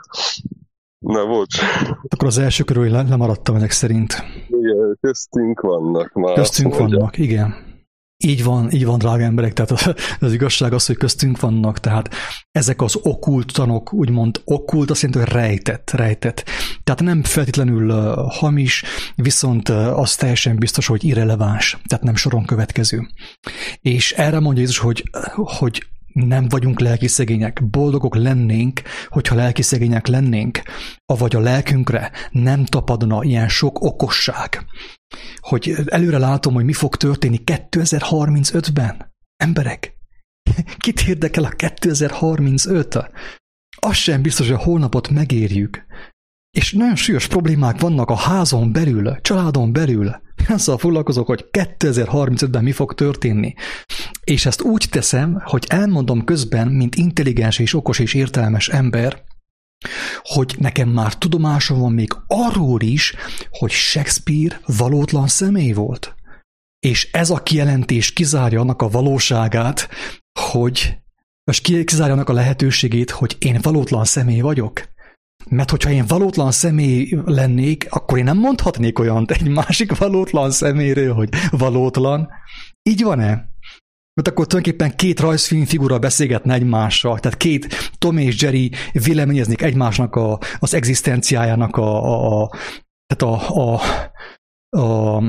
Na, bocs. Akkor az első körül lemaradtam ezek szerint. Igen, köztünk vannak már. Köztünk vannak, igen. Így van, így van, drága emberek, tehát az igazság az, hogy köztünk vannak, tehát ezek az okkult tanok, úgymond okkult, azt jelenti, hogy rejtett, rejtett. Tehát nem feltétlenül uh, hamis, viszont uh, az teljesen biztos, hogy irreleváns, tehát nem soron következő. És erre mondja Jézus, hogy, hogy nem vagyunk lelki szegények, boldogok lennénk, hogyha lelki szegények lennénk, avagy a lelkünkre nem tapadna ilyen sok okosság, hogy előre látom, hogy mi fog történni kétezer-harmincötben. Emberek, kit érdekel a kétezer-harmincöt? Az sem biztos, hogy a holnapot megérjük. És nagyon súlyos problémák vannak a házon belül, családon belül. Azzal foglalkozok, hogy kétezer-harmincötben mi fog történni. És ezt úgy teszem, hogy elmondom közben, mint intelligens és okos és értelmes ember, hogy nekem már tudomásom van még arról is, hogy Shakespeare valótlan személy volt. És ez a kijelentés kizárja annak a valóságát, hogy, és kizárja annak a lehetőségét, hogy én valótlan személy vagyok. Mert hogyha én valótlan személy lennék, akkor én nem mondhatnék olyant egy másik valótlan személyről, hogy valótlan. Így van-e? Mert akkor tulajdonképpen két rajzfilmfigura beszélgetne egymással, tehát két Tom és Jerry véleményeznék egymásnak a, az egzisztenciájának a, a, a, tehát a, a, a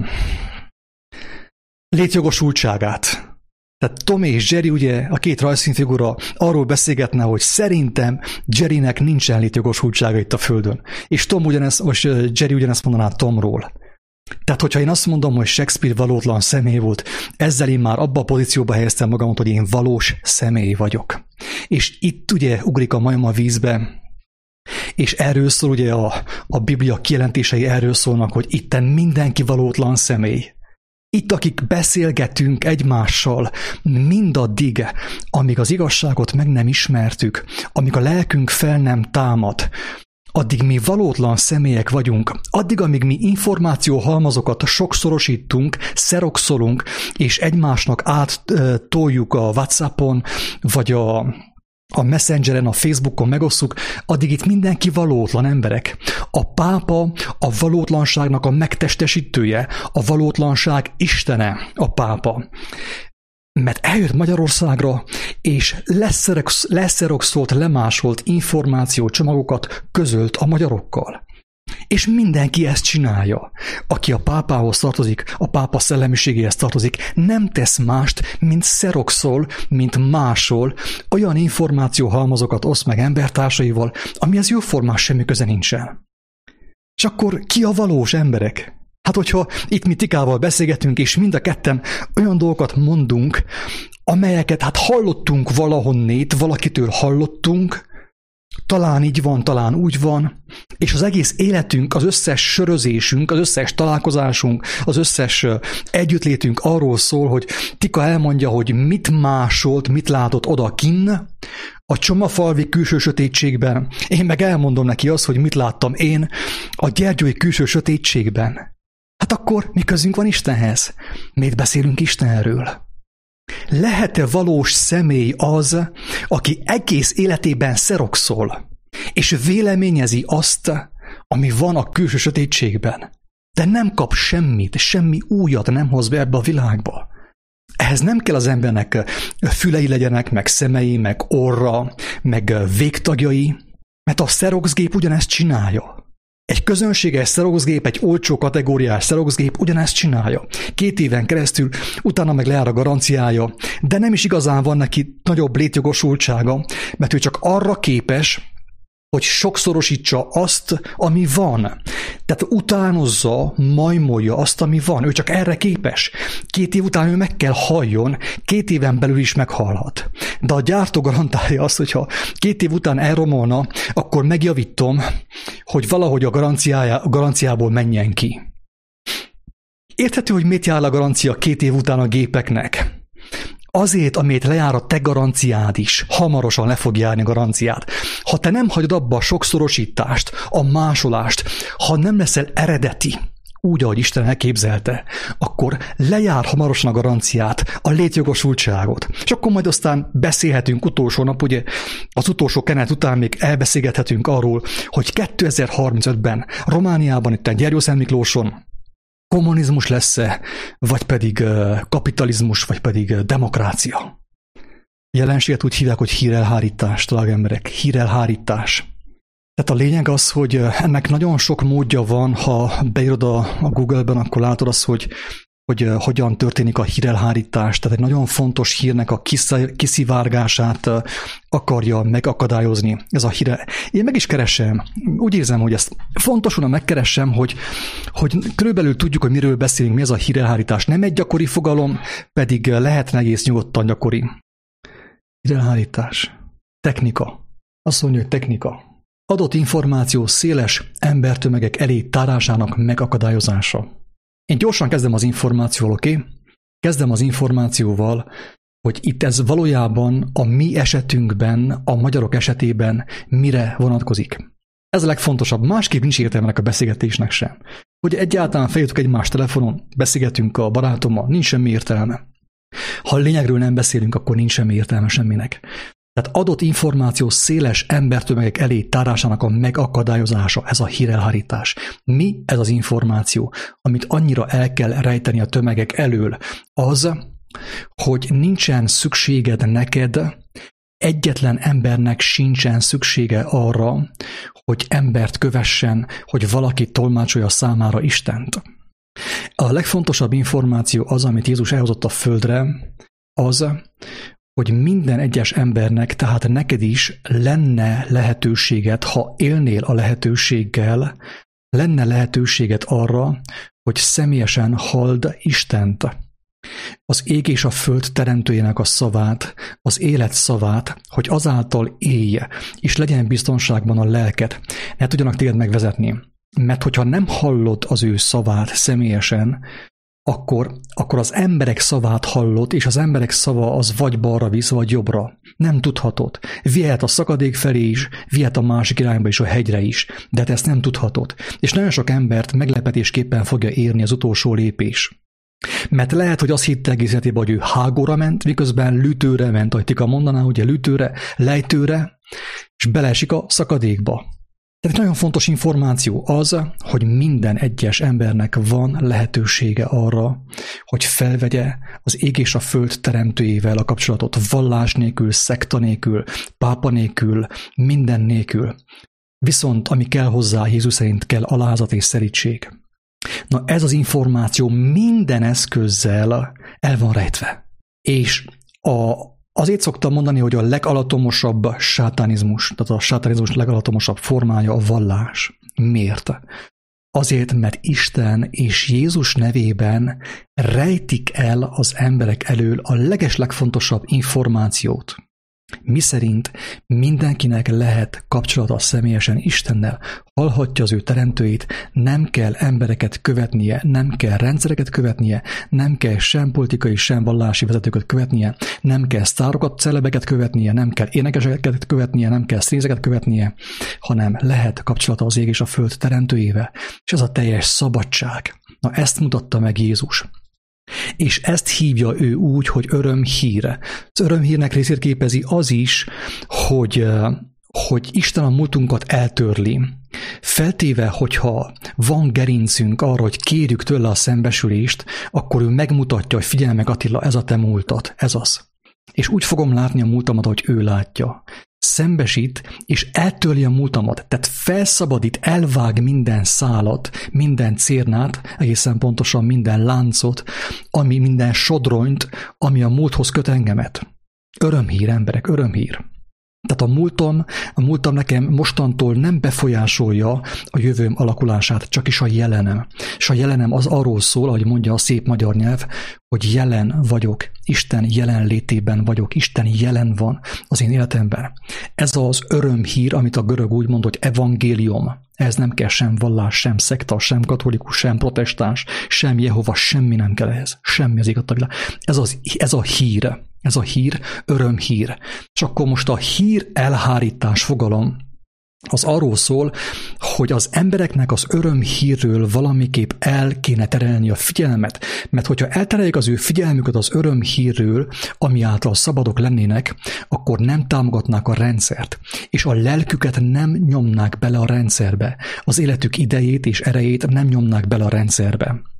létjogosultságát. Tehát Tom és Jerry, ugye a két rajzfilmfigura arról beszélgetne, hogy szerintem Jerrynek nincsen létjogosultsága itt a Földön. És Tom ugyanezt, vagy Jerry ugyanezt mondaná Tomról. Tehát, hogyha én azt mondom, hogy Shakespeare valótlan személy volt, ezzel én már abba a pozícióba helyeztem magamat, hogy én valós személy vagyok. És itt ugye ugrik a majom a vízbe, és erről szól ugye a, a Biblia kijelentései erről szólnak, hogy itten mindenki valótlan személy. Itt, akik beszélgetünk egymással mindaddig, amíg az igazságot meg nem ismertük, amíg a lelkünk fel nem támad, addig mi valótlan személyek vagyunk, addig, amíg mi információhalmazokat sokszorosítunk, szerokszolunk, és egymásnak áttoljuk a WhatsAppon, vagy a, a Messengeren, a Facebookon megosszuk, addig itt mindenki valótlan emberek. A pápa a valótlanságnak a megtestesítője, a valótlanság istene a pápa. Mert eljött Magyarországra, és leszeroxolt, lemásolt információcsomagokat közölt a magyarokkal. És mindenki ezt csinálja. Aki a pápához tartozik, a pápa szellemiségéhez tartozik, nem tesz mást, mint szeroxol, mint másol, olyan információhalmazokat oszt meg embertársaival, amihez jóformán semmi köze nincsen. És akkor ki a valós emberek? Hát, hogyha itt mi Tikával beszélgetünk, és mind a ketten olyan dolgokat mondunk, amelyeket hát hallottunk valahonnét, valakitől hallottunk, talán így van, talán úgy van, és az egész életünk, az összes sörözésünk, az összes találkozásunk, az összes együttlétünk arról szól, hogy Tika elmondja, hogy mit másolt, mit látott odakinn, a csomafalvi külső sötétségben. Én meg elmondom neki azt, hogy mit láttam én a gyergyói külső sötétségben. Hát akkor mi közünk van Istenhez? Miért beszélünk Istenről? Lehet-e valós személy az, aki egész életében szerokszol, és véleményezi azt, ami van a külső sötétségben, de nem kap semmit, semmi újat nem hoz be ebbe a világba? Ehhez nem kell az embernek fülei legyenek, meg szemei, meg orra, meg végtagjai, mert a szeroxgép ugyanezt csinálja. Egy közönséges szeroxgép, egy olcsó kategóriás szeroxgép ugyanezt csinálja. Két éven keresztül, utána meg lejár a garanciája, de nem is igazán van neki nagyobb létjogosultsága, mert ő csak arra képes, hogy sokszorosítsa azt, ami van. Tehát utánozza, majmolja azt, ami van. Ő csak erre képes. Két év után ő meg kell halljon, két éven belül is meghalhat. De a gyártó garantálja azt, hogyha két év után elromolna, akkor megjavítom, hogy valahogy a, a garanciából menjen ki. Érthető, hogy mit jár a garancia két év után a gépeknek? Azért, amit lejár a te garanciád is, hamarosan le fog járni a garanciád. Ha te nem hagyod abba a sokszorosítást, a másolást, ha nem leszel eredeti, úgy, ahogy Isten elképzelte, akkor lejár hamarosan a garanciát, a létjogosultságot. És akkor majd aztán beszélhetünk utolsó nap, ugye az utolsó kenet után még elbeszélgethetünk arról, hogy kétezer-harmincötben Romániában, itt a Gyergyószentmiklóson kommunizmus lesz-e, vagy pedig kapitalizmus, vagy pedig demokrácia. Jelenséget úgy hívják, hogy hírelhárítás, drága emberek, hírelhárítás. Tehát a lényeg az, hogy ennek nagyon sok módja van, ha beírod a, a Google-ben, akkor látod azt, hogy, hogy hogyan történik a hírelhárítás. Tehát egy nagyon fontos hírnek a kiszivárgását akarja megakadályozni. Ez a híre. Én meg is keresem. Úgy érzem, hogy ezt fontos volna megkeressem, hogy, hogy körülbelül tudjuk, hogy miről beszélünk, mi ez a hírelhárítás. Nem egy gyakori fogalom, pedig lehetne egész nyugodtan gyakori. Hírelhárítás. Technika. Azt mondja, hogy technika. Adott információ széles embertömegek elé tárásának megakadályozása. Én gyorsan kezdem az információval, oké? Okay? Kezdem az információval, hogy itt ez valójában a mi esetünkben, a magyarok esetében mire vonatkozik. Ez a legfontosabb. Másképp nincs értelme ennek a beszélgetésnek sem. Hogy egyáltalán feljutok egymás telefonon, beszélgetünk a barátommal, nincs semmi értelme. Ha a lényegről nem beszélünk, akkor nincs semmi értelme semminek. Tehát adott információ széles embertömegek elé tárásának a megakadályozása, ez a hírelhárítás. Mi ez az információ, amit annyira el kell rejteni a tömegek elől? Az, hogy nincsen szükséged neked, egyetlen embernek sincsen szüksége arra, hogy embert kövessen, hogy valaki tolmácsolja számára Istent. A legfontosabb információ az, amit Jézus elhozott a földre, az, hogy minden egyes embernek, tehát neked is lenne lehetőséged, ha élnél a lehetőséggel, lenne lehetőséged arra, hogy személyesen halld Istent. Az ég és a föld teremtőjének a szavát, az élet szavát, hogy azáltal élj, és legyen biztonságban a lelked, ne tudjanak téged megvezetni. Mert hogyha nem hallod az ő szavát személyesen, Akkor, akkor az emberek szavát hallott, és az emberek szava az vagy balra visz, vagy jobbra. Nem tudhatod. Vihet a szakadék felé is, vihet a másik irányba is, a hegyre is, de te ezt nem tudhatod. És nagyon sok embert meglepetésképpen fogja érni az utolsó lépés. Mert lehet, hogy azt hitte egész életében, hogy ő hágóra ment, miközben lütőre ment, ahogy Tika mondaná, ugye lütőre, lejtőre, és beleesik a szakadékba. Tehát nagyon fontos információ az, hogy minden egyes embernek van lehetősége arra, hogy felvegye az ég és a föld teremtőjével a kapcsolatot vallás nélkül, szekta nélkül, pápa nélkül, minden nélkül. Viszont ami kell hozzá, Jézus szerint kell alázat és szerítség. Na ez az információ minden eszközzel el van rejtve. És a Azért szoktam mondani, hogy a legalatomosabb sátánizmus, tehát a sátánizmus legalatomosabb formája a vallás. Miért? Azért, mert Isten és Jézus nevében rejtik el az emberek elől a legeslegfontosabb információt. Miszerint mindenkinek lehet kapcsolata személyesen Istennel, hallhatja az ő teremtőit, nem kell embereket követnie, nem kell rendszereket követnie, nem kell sem politikai, sem vallási vezetőket követnie, nem kell sztárokat, celebeket követnie, nem kell énekeseket követnie, nem kell színészeket követnie, hanem lehet kapcsolata az ég és a föld teremtőjével, és ez a teljes szabadság. Na ezt mutatta meg Jézus. És ezt hívja ő úgy, hogy örömhír. Az örömhírnek részét képezi az is, hogy, hogy Isten a múltunkat eltörli. Feltéve, hogyha van gerincünk arra, hogy kérjük tőle a szembesülést, akkor ő megmutatja, hogy figyelj meg Attila, ez a te múltad, ez az. És úgy fogom látni a múltamat, ahogy ő látja. Szembesít, és eltörli a múltamat, tehát felszabadít, elvág minden szálat, minden cérnát, egészen pontosan minden láncot, ami minden sodronyt, ami a múlthoz köt engemet. Örömhír, emberek, örömhír. Tehát a múltam, a múltam nekem mostantól nem befolyásolja a jövőm alakulását, csak is a jelenem. És a jelenem az arról szól, ahogy mondja a szép magyar nyelv, hogy jelen vagyok, Isten jelenlétében vagyok, Isten jelen van az én életemben. Ez az örömhír, amit a görög úgy mond, hogy evangélium. Ez nem kell sem vallás, sem szekta, sem katolikus, sem protestáns, sem Jehova, semmi nem kell ehhez. Semmi az igazság. Ez, az, ez a hír, ez a hír, örömhír. És akkor most a hír elhárítás fogalom, az arról szól, hogy az embereknek az örömhírről valamiképp el kéne terelni a figyelmet, mert hogyha eltereljük az ő figyelmüket az örömhírről, ami által szabadok lennének, akkor nem támogatnák a rendszert, és a lelküket nem nyomnák bele a rendszerbe, az életük idejét és erejét nem nyomnák bele a rendszerbe.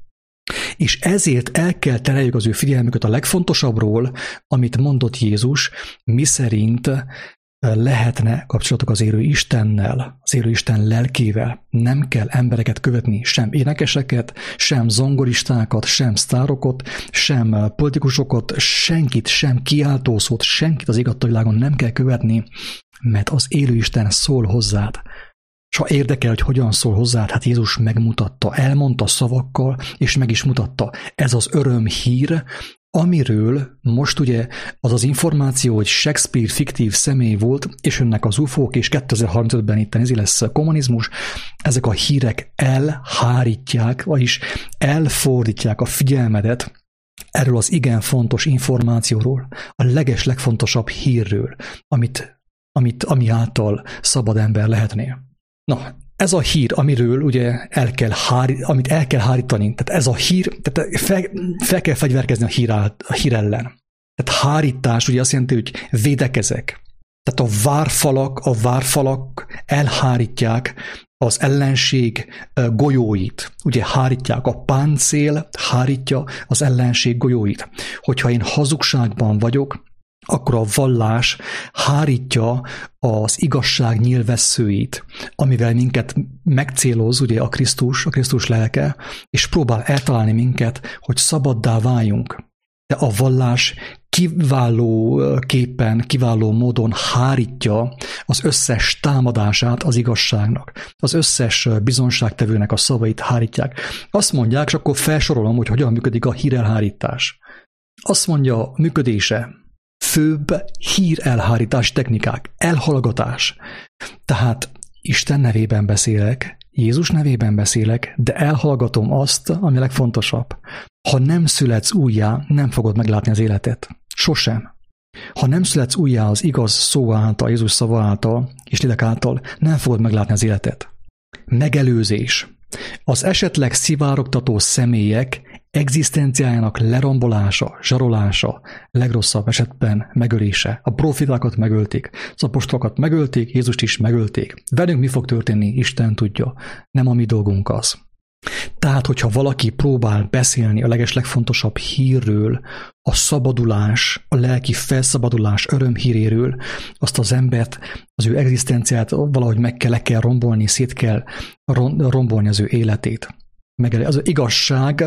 És ezért el kell tereljük az ő figyelmüket a legfontosabbról, amit mondott Jézus, miszerint lehetne kapcsolatok az élő Istennel, az élő Isten lelkével. Nem kell embereket követni, sem énekeseket, sem zongoristákat, sem sztárokat, sem politikusokat, senkit, sem kiáltószót, senkit az igazságvilágon nem kell követni, mert az élő Isten szól hozzád. És ha érdekel, hogy hogyan szól hozzád, hát Jézus megmutatta, elmondta szavakkal, és meg is mutatta. Ez az örömhír, amiről most ugye az az információ, hogy Shakespeare fiktív személy volt, és önnek az ufók, és kétezer-harmincötben itt ez lesz kommunizmus, ezek a hírek elhárítják, vagyis elfordítják a figyelmedet erről az igen fontos információról, a leges legfontosabb hírről, amit, amit, ami által szabad ember lehetnél. Na, ez a hír, amiről ugye el kell hári, amit el kell hárítani, tehát ez a hír, tehát fel, fel kell fegyverkezni a hír, a hír ellen. Tehát hárítás ugye azt jelenti, hogy védekezek. Tehát a várfalak, a várfalak elhárítják az ellenség golyóit. Ugye hárítják, a páncél hárítja az ellenség golyóit. Hogyha én hazugságban vagyok, akkor a vallás hárítja az igazság nyílvesszőit, amivel minket megcéloz ugye a Krisztus, a Krisztus lelke, és próbál eltalálni minket, hogy szabaddá váljunk. De a vallás kiváló képen, kiváló módon hárítja az összes támadását az igazságnak. Az összes bizonságtevőnek a szavait hárítják. Azt mondják, és akkor felsorolom, hogy hogyan működik a hírelhárítás. Azt mondja, működése, főbb hírelhárítási technikák, elhallgatás. Tehát Isten nevében beszélek, Jézus nevében beszélek, de elhallgatom azt, ami a legfontosabb. Ha nem születsz újjá, nem fogod meglátni az életet. Sosem. Ha nem születsz újjá az igaz szó által, Jézus szava által és lélek által, nem fogod meglátni az életet. Megelőzés. Az esetleg szivárogtató személyek egzisztenciájának lerombolása, zsarolása, legrosszabb esetben megölése. A profitákat megölték, az apostolokat megölték, Jézust is megölték. Velünk mi fog történni, Isten tudja. Nem a mi dolgunk az. Tehát, hogyha valaki próbál beszélni a legeslegfontosabb hírről, a szabadulás, a lelki felszabadulás örömhíréről, azt az embert, az ő egzisztenciát valahogy meg kell, le kell rombolni, szét kell rombolni az ő életét. Az igazság,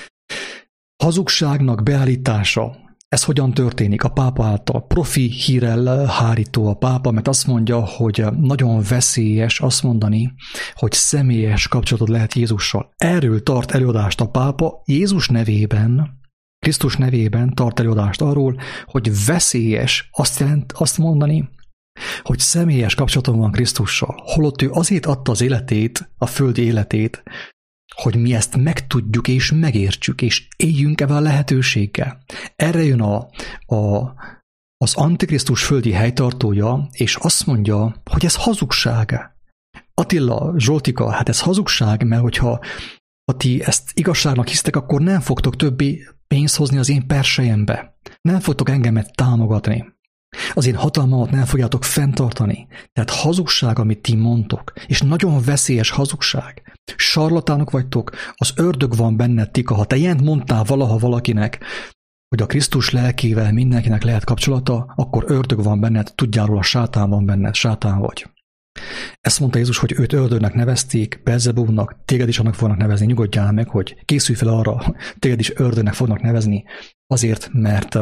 hazugságnak beállítása, ez hogyan történik? A pápa által profi hírrel hárító a pápa, mert azt mondja, hogy nagyon veszélyes azt mondani, hogy személyes kapcsolatot lehet Jézussal. Erről tart előadást a pápa Jézus nevében, Krisztus nevében tart előadást arról, hogy veszélyes azt jelent azt mondani, hogy személyes kapcsolatom van Krisztussal. Holott ő azért adta az életét, a földi életét, hogy mi ezt megtudjuk és megértsük, és éljünk ebben a lehetőséggel. Erre jön a, a, az Antikrisztus földi helytartója, és azt mondja, hogy ez hazugság. Attila, Zsoltika, hát ez hazugság, mert hogyha ha ti ezt igazságnak hisztek, akkor nem fogtok többé pénzt hozni az én persejembe. Nem fogtok engemet támogatni. Az én hatalmamat nem fogjátok fenntartani. Tehát hazugság, amit ti mondtok, és nagyon veszélyes hazugság. Sarlatánok vagytok, az ördög van benned, Tika. Ha te ilyent mondtál valaha valakinek, hogy a Krisztus lelkével mindenkinek lehet kapcsolata, akkor ördög van benned, tudjál róla, sátán van benned, sátán vagy. Ezt mondta Jézus, hogy őt ördögnek nevezték, Belzebúbnak, téged is annak fognak nevezni, nyugodjál meg, hogy készülj fel arra, téged is ördögnek fognak nevezni, azért, mert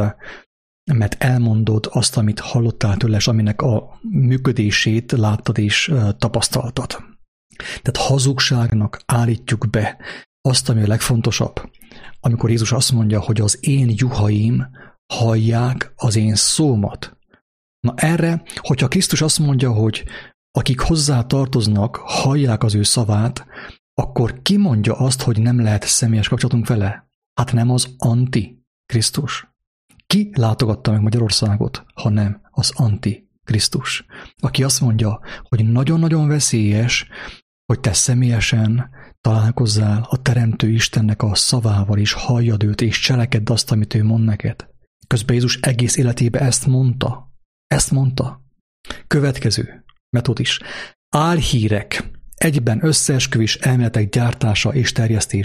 mert elmondod azt, amit hallottál tőle, és aminek a működését láttad és tapasztaltad. Tehát hazugságnak állítjuk be azt, ami a legfontosabb, amikor Jézus azt mondja, hogy az én juhaim hallják az én szómat. Na erre, hogyha Krisztus azt mondja, hogy akik hozzá tartoznak, hallják az ő szavát, akkor ki mondja azt, hogy nem lehet személyes kapcsolatunk vele? Hát nem az Antikrisztus. Ki látogatta meg Magyarországot, ha nem az Antikrisztus, aki azt mondja, hogy nagyon-nagyon veszélyes, hogy te személyesen találkozzál a Teremtő Istennek a szavával, és halljad őt, és cselekedd azt, amit ő mond neked. Közben Jézus egész életében ezt mondta. Ezt mondta. Következő metódis. Álhírek, egyben összeesküvés elméletek gyártása és terjesztése.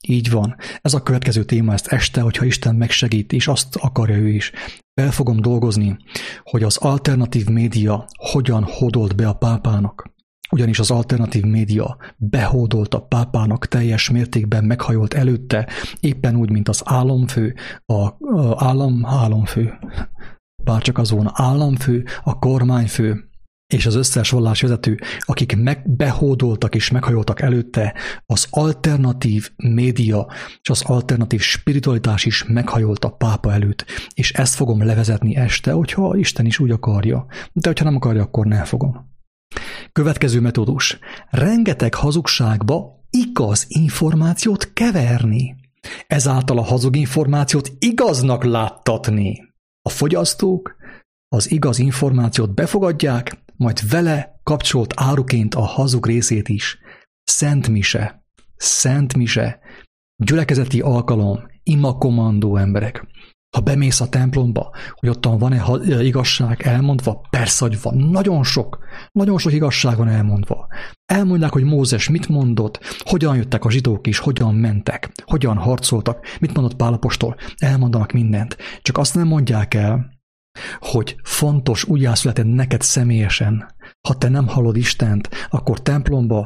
Így van. Ez a következő téma, ezt este, hogyha Isten megsegít, és azt akarja ő is. Fel fogom dolgozni, hogy az alternatív média hogyan hódolt be a pápának. Ugyanis az alternatív média behódolt a pápának, teljes mértékben meghajolt előtte, éppen úgy, mint az államfő, a, a állam, államfő, bárcsak az volna államfő, a kormányfő, és az összes vallásvezető, akik meg, behódoltak és meghajoltak előtte, az alternatív média és az alternatív spiritualitás is meghajolt a pápa előtt, és ezt fogom levezetni este, hogyha Isten is úgy akarja, de hogyha nem akarja, akkor ne fogom. Következő metódus. Rengeteg hazugságba igaz információt keverni. Ezáltal a hazug információt igaznak láttatni. A fogyasztók az igaz információt befogadják, majd vele kapcsolt áruként a hazug részét is. Szent mise, szent mise, gyülekezeti alkalom, imakommandó emberek. Ha bemész a templomba, hogy ottan van-e igazság elmondva, persze, hogy van. Nagyon sok, nagyon sok igazság van elmondva. Elmondják, hogy Mózes mit mondott, hogyan jöttek a zsidók is, hogyan mentek, hogyan harcoltak, mit mondott Pál apostol, elmondanak mindent. Csak azt nem mondják el, hogy fontos újjászületed neked személyesen. Ha te nem hallod Istent, akkor templomba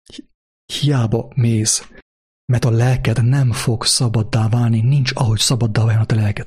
hiába mész, mert a lelked nem fog szabaddá válni, nincs ahogy szabaddá váljon a te lelked.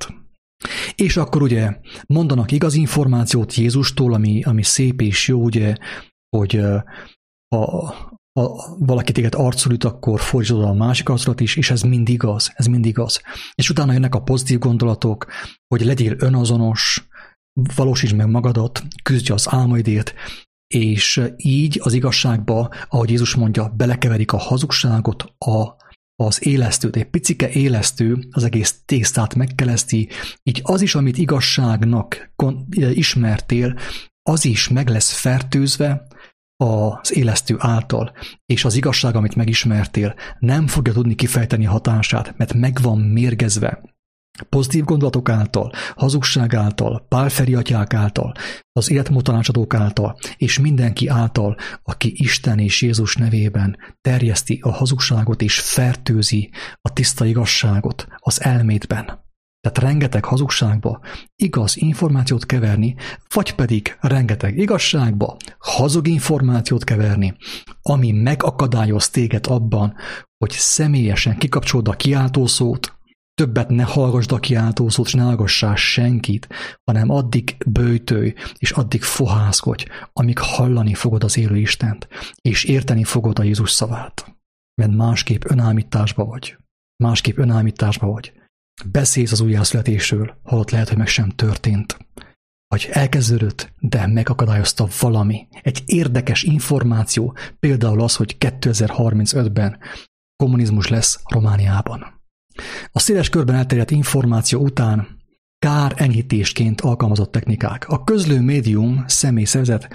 És akkor ugye mondanak igaz információt Jézustól, ami, ami szép és jó, ugye, hogy ha, ha valaki téged arcul üt, akkor fordítsd oda a másik arcodat is, és ez mind igaz, ez mind igaz. És utána jönnek a pozitív gondolatok, hogy legyél önazonos, valósítsd meg magadat, küzdj az álmaidért, és így az igazságba, ahogy Jézus mondja, belekeverik a hazugságot, a, az élesztőt. Egy picike élesztő az egész tésztát megkeleszti, így az is, amit igazságnak ismertél, az is meg lesz fertőzve az élesztő által, és az igazság, amit megismertél, nem fogja tudni kifejteni hatását, mert meg van mérgezve. Pozitív gondolatok által, hazugság által, pálferi atyák által, az életmód tanácsadók által, és mindenki által, aki Isten és Jézus nevében terjeszti a hazugságot és fertőzi a tiszta igazságot az elmédben. Tehát rengeteg hazugságba igaz információt keverni, vagy pedig rengeteg igazságba hazug információt keverni, ami megakadályoz téged abban, hogy személyesen kikapcsold a kiáltószót, többet ne hallgassd a kiáltószót, és ne hallgassál senkit, hanem addig böjtölj, és addig fohászkodj, amíg hallani fogod az élő Istent, és érteni fogod a Jézus szavát. Mert másképp önállításba vagy. Másképp önállításba vagy. Beszélsz az újjászületésről, holott lehet, hogy meg sem történt. Vagy elkezdődött, de megakadályozta valami. Egy érdekes információ, például az, hogy kétezer-harmincötben kommunizmus lesz Romániában. A széles körben elterjedt információ után kár enyhítésként alkalmazott technikák. A közlő médium személyszervezet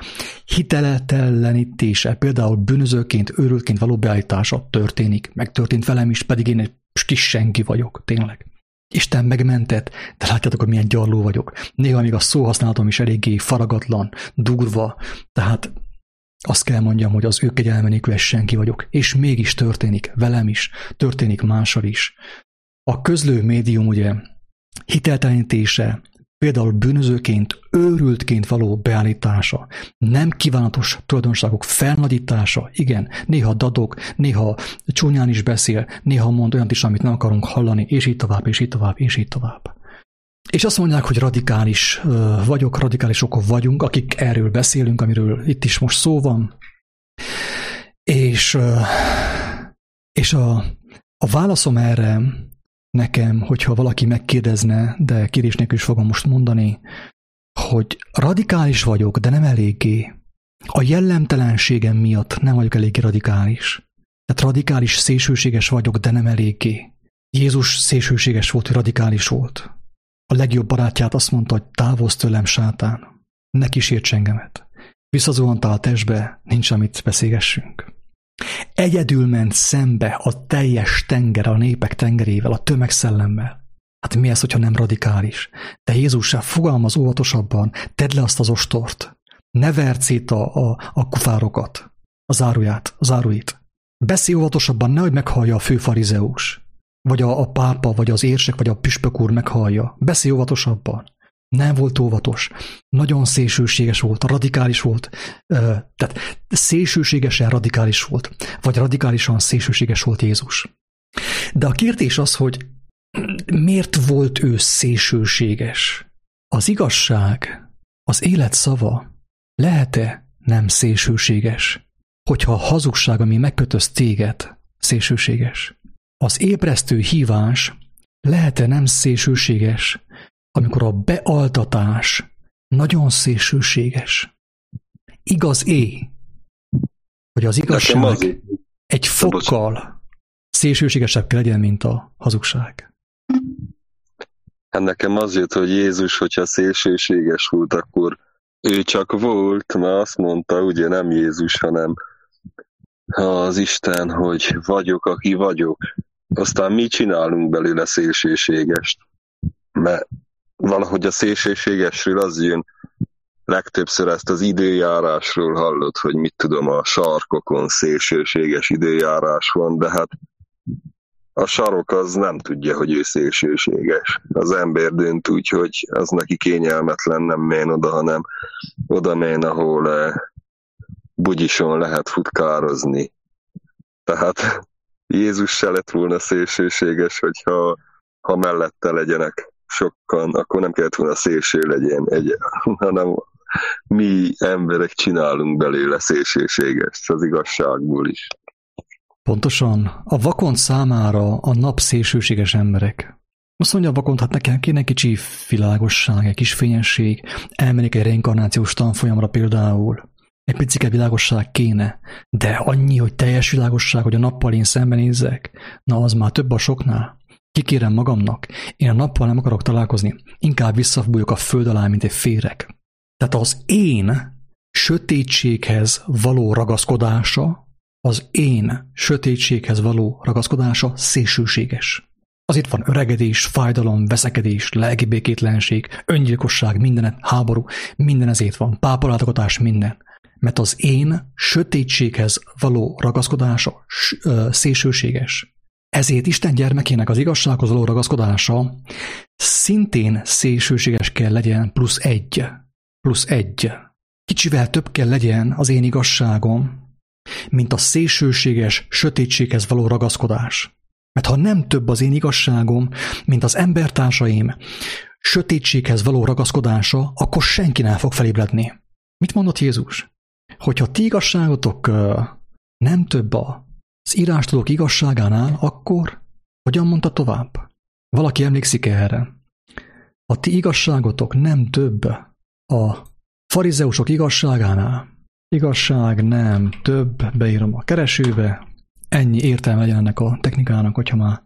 hiteltelenítése, például bűnözőként, őrültként való beállítása történik. Megtörtént velem is, pedig én egy kis senki vagyok, tényleg. Isten megmentett, de látjátok, hogy milyen gyarló vagyok. Néha még a szóhasználatom is eléggé faragatlan, durva, tehát azt kell mondjam, hogy az ő kegyelme nélkül senki vagyok, és mégis történik velem is, történik mással is. A közlő médium ugye hiteltelenítése, például bűnözőként, őrültként való beállítása, nem kívánatos tulajdonságok felnagyítása, igen, néha dadog, néha csúnyán is beszél, néha mond olyant is, amit nem akarunk hallani, és így tovább, és így tovább, és így tovább. És azt mondják, hogy radikális vagyok, radikálisok vagyunk, akik erről beszélünk, amiről itt is most szó van. És, és a, a válaszom erre nekem, hogyha valaki megkérdezne, de kérdés nélkül is fogom most mondani, hogy radikális vagyok, de nem eléggé. A jellemtelenségem miatt nem vagyok eléggé radikális. Tehát radikális, szélsőséges vagyok, de nem eléggé. Jézus szélsőséges volt, hogy radikális volt. A legjobb barátját azt mondta, hogy távozz tőlem, sátán. Ne kísérts engemet. Visszazuhantál a testbe, nincs, amit beszélgessünk. Egyedül ment szembe a teljes tenger, a népek tengerével, a tömegszellemmel. Hát mi ez, hogyha nem radikális? De Jézus, fogalmaz óvatosabban, tedd le azt az ostort. Ne verd szét a, a, a kufárokat, a záruját, a záruit. Beszélj óvatosabban, nehogy meghallja a fő farizeus. vagy a, a pápa, vagy az érsek, vagy a püspök úr meghallja. Beszélj óvatosabban. Nem volt óvatos. Nagyon szélsőséges volt, radikális volt. Tehát szélsőségesen radikális volt, vagy radikálisan szélsőséges volt Jézus. De a kérdés az, hogy miért volt ő szélsőséges? Az igazság, az élet szava lehet-e nem szélsőséges, hogyha a hazugság, ami megkötöz téged, szélsőséges? Az ébresztő hívás lehet-e nem szélsőséges, amikor a bealtatás nagyon szélsőséges? Igaz-é, hogy az igazság egy fokkal szélsőségesebb kell legyen, mint a hazugság? Hát nekem az jött, hogy Jézus, hogyha szélsőséges volt, akkor ő csak volt, mert azt mondta, ugye nem Jézus, hanem az Isten, hogy vagyok, aki vagyok. Aztán mi csinálunk belőle szélsőségest? Mert valahogy a szélsőségesről az jön, legtöbbször ezt az időjárásról hallott, hogy mit tudom, a sarkokon szélsőséges időjárás van, de hát a sarok az nem tudja, hogy ő szélsőséges. Az ember dönt úgy, hogy az neki kényelmetlen, nem mén oda, hanem oda mén, ahol eh, bugyison lehet futkározni. Tehát Jézus se lett volna szélsőséges, hogyha ha mellette legyenek sokan, akkor nem kellett volna szélső legyen egy, hanem mi emberek csinálunk belőle szélsőségest az igazságból is. Pontosan. A vakond számára a nap szélsőséges emberek. Azt mondja a vakond, hát nekem kéne kicsi világosság, egy kis fényesség, elmennék egy reinkarnációs tanfolyamra például. Egy picike világosság kéne, de annyi, hogy teljes világosság, hogy a nappal én szembenézzek, na az már több a soknál. Kikérem magamnak, én a nappal nem akarok találkozni, inkább visszabújok a föld alá, mint egy féreg. Tehát az én sötétséghez való ragaszkodása, az én sötétséghez való ragaszkodása szélsőséges. Az itt van öregedés, fájdalom, veszekedés, lelki békétlenség, öngyilkosság, mindenet, háború, minden ezért van, pápalátogatás, minden. Mert az én sötétséghez való ragaszkodása szélsőséges. Ezért Isten gyermekének az igazsághoz való ragaszkodása szintén szélsőséges kell legyen, plusz egy. Plusz egy. Kicsivel több kell legyen az én igazságom, mint a szélsőséges sötétséghez való ragaszkodás. Mert ha nem több az én igazságom, mint az embertársaim sötétséghez való ragaszkodása, akkor senki nem fog felébredni. Mit mondott Jézus? Hogyha ti igazságotok nem több az írástudók igazságánál, akkor hogyan mondta tovább? Valaki emlékszik erre? A ti igazságotok nem több a farizeusok igazságánál. Igazság nem több, beírom a keresőbe. Ennyi értelme legyen ennek a technikának, hogyha már...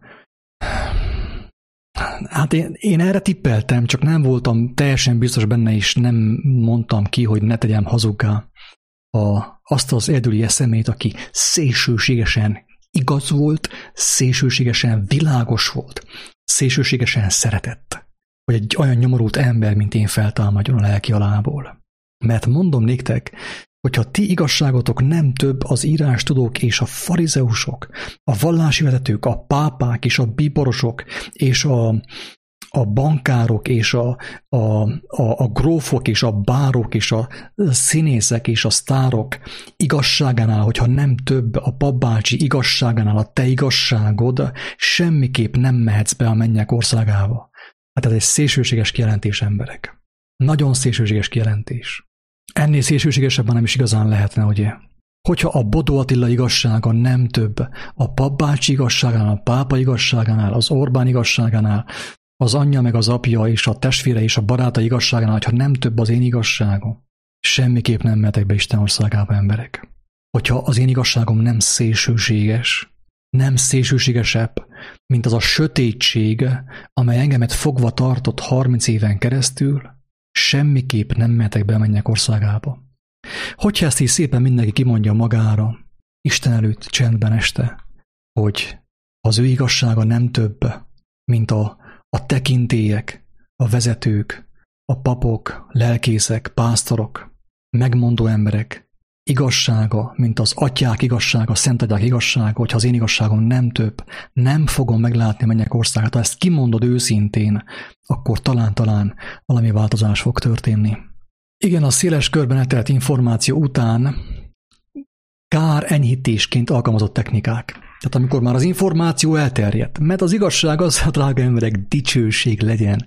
Hát én, én erre tippeltem, csak nem voltam teljesen biztos benne, és nem mondtam ki, hogy ne tegyem hazuggá a, azt az egyedüli eszemét, aki szélsőségesen igaz volt, szélsőségesen világos volt, szélsőségesen szeretett, hogy egy olyan nyomorult ember, mint én feltámadjon a lelki alából. Mert mondom néktek, hogyha ti igazságotok nem több az írástudók és a farizeusok, a vallási vezetők, a pápák és a bíborosok és a, a bankárok és a, a, a, a grófok és a bárok és a színészek és a sztárok igazságánál, hogyha nem több a papbácsi igazságánál a te igazságod, semmiképp nem mehetsz be a mennyek országába. Hát ez egy szélsőséges kijelentés, emberek. Nagyon szélsőséges kijelentés. Ennél szélsőségesebben nem is igazán lehetne, ugye? Hogyha a Bodó Attila igazsága nem több a papbácsi igazságánál, a pápa igazságánál, az Orbán igazságánál, az anyja meg az apja és a testvére és a baráta igazságánál, hogyha nem több az én igazságom, semmiképp nem mehetek be Isten országába, emberek. Hogyha az én igazságom nem szélsőséges, nem szélsőségesebb, mint az a sötétség, amely engemet fogva tartott harminc éven keresztül, semmiképp nem mehetek be a mennyek országába. Hogyha ezt így szépen mindenki kimondja magára, Isten előtt csendben este, hogy az ő igazsága nem több, mint a, a tekintélyek, a vezetők, a papok, lelkészek, pásztorok, megmondó emberek igazsága, mint az atyák igazsága, szent atyák igazsága, hogyha az én igazságom nem több, nem fogom meglátni a mennyek országát. Ha ezt kimondod őszintén, akkor talán-talán valami változás fog történni. Igen, a széles körben elterjedt információ után kár enyhítésként alkalmazott technikák. Tehát amikor már az információ elterjedt, mert az igazság az, a drága emberek, dicsőség legyen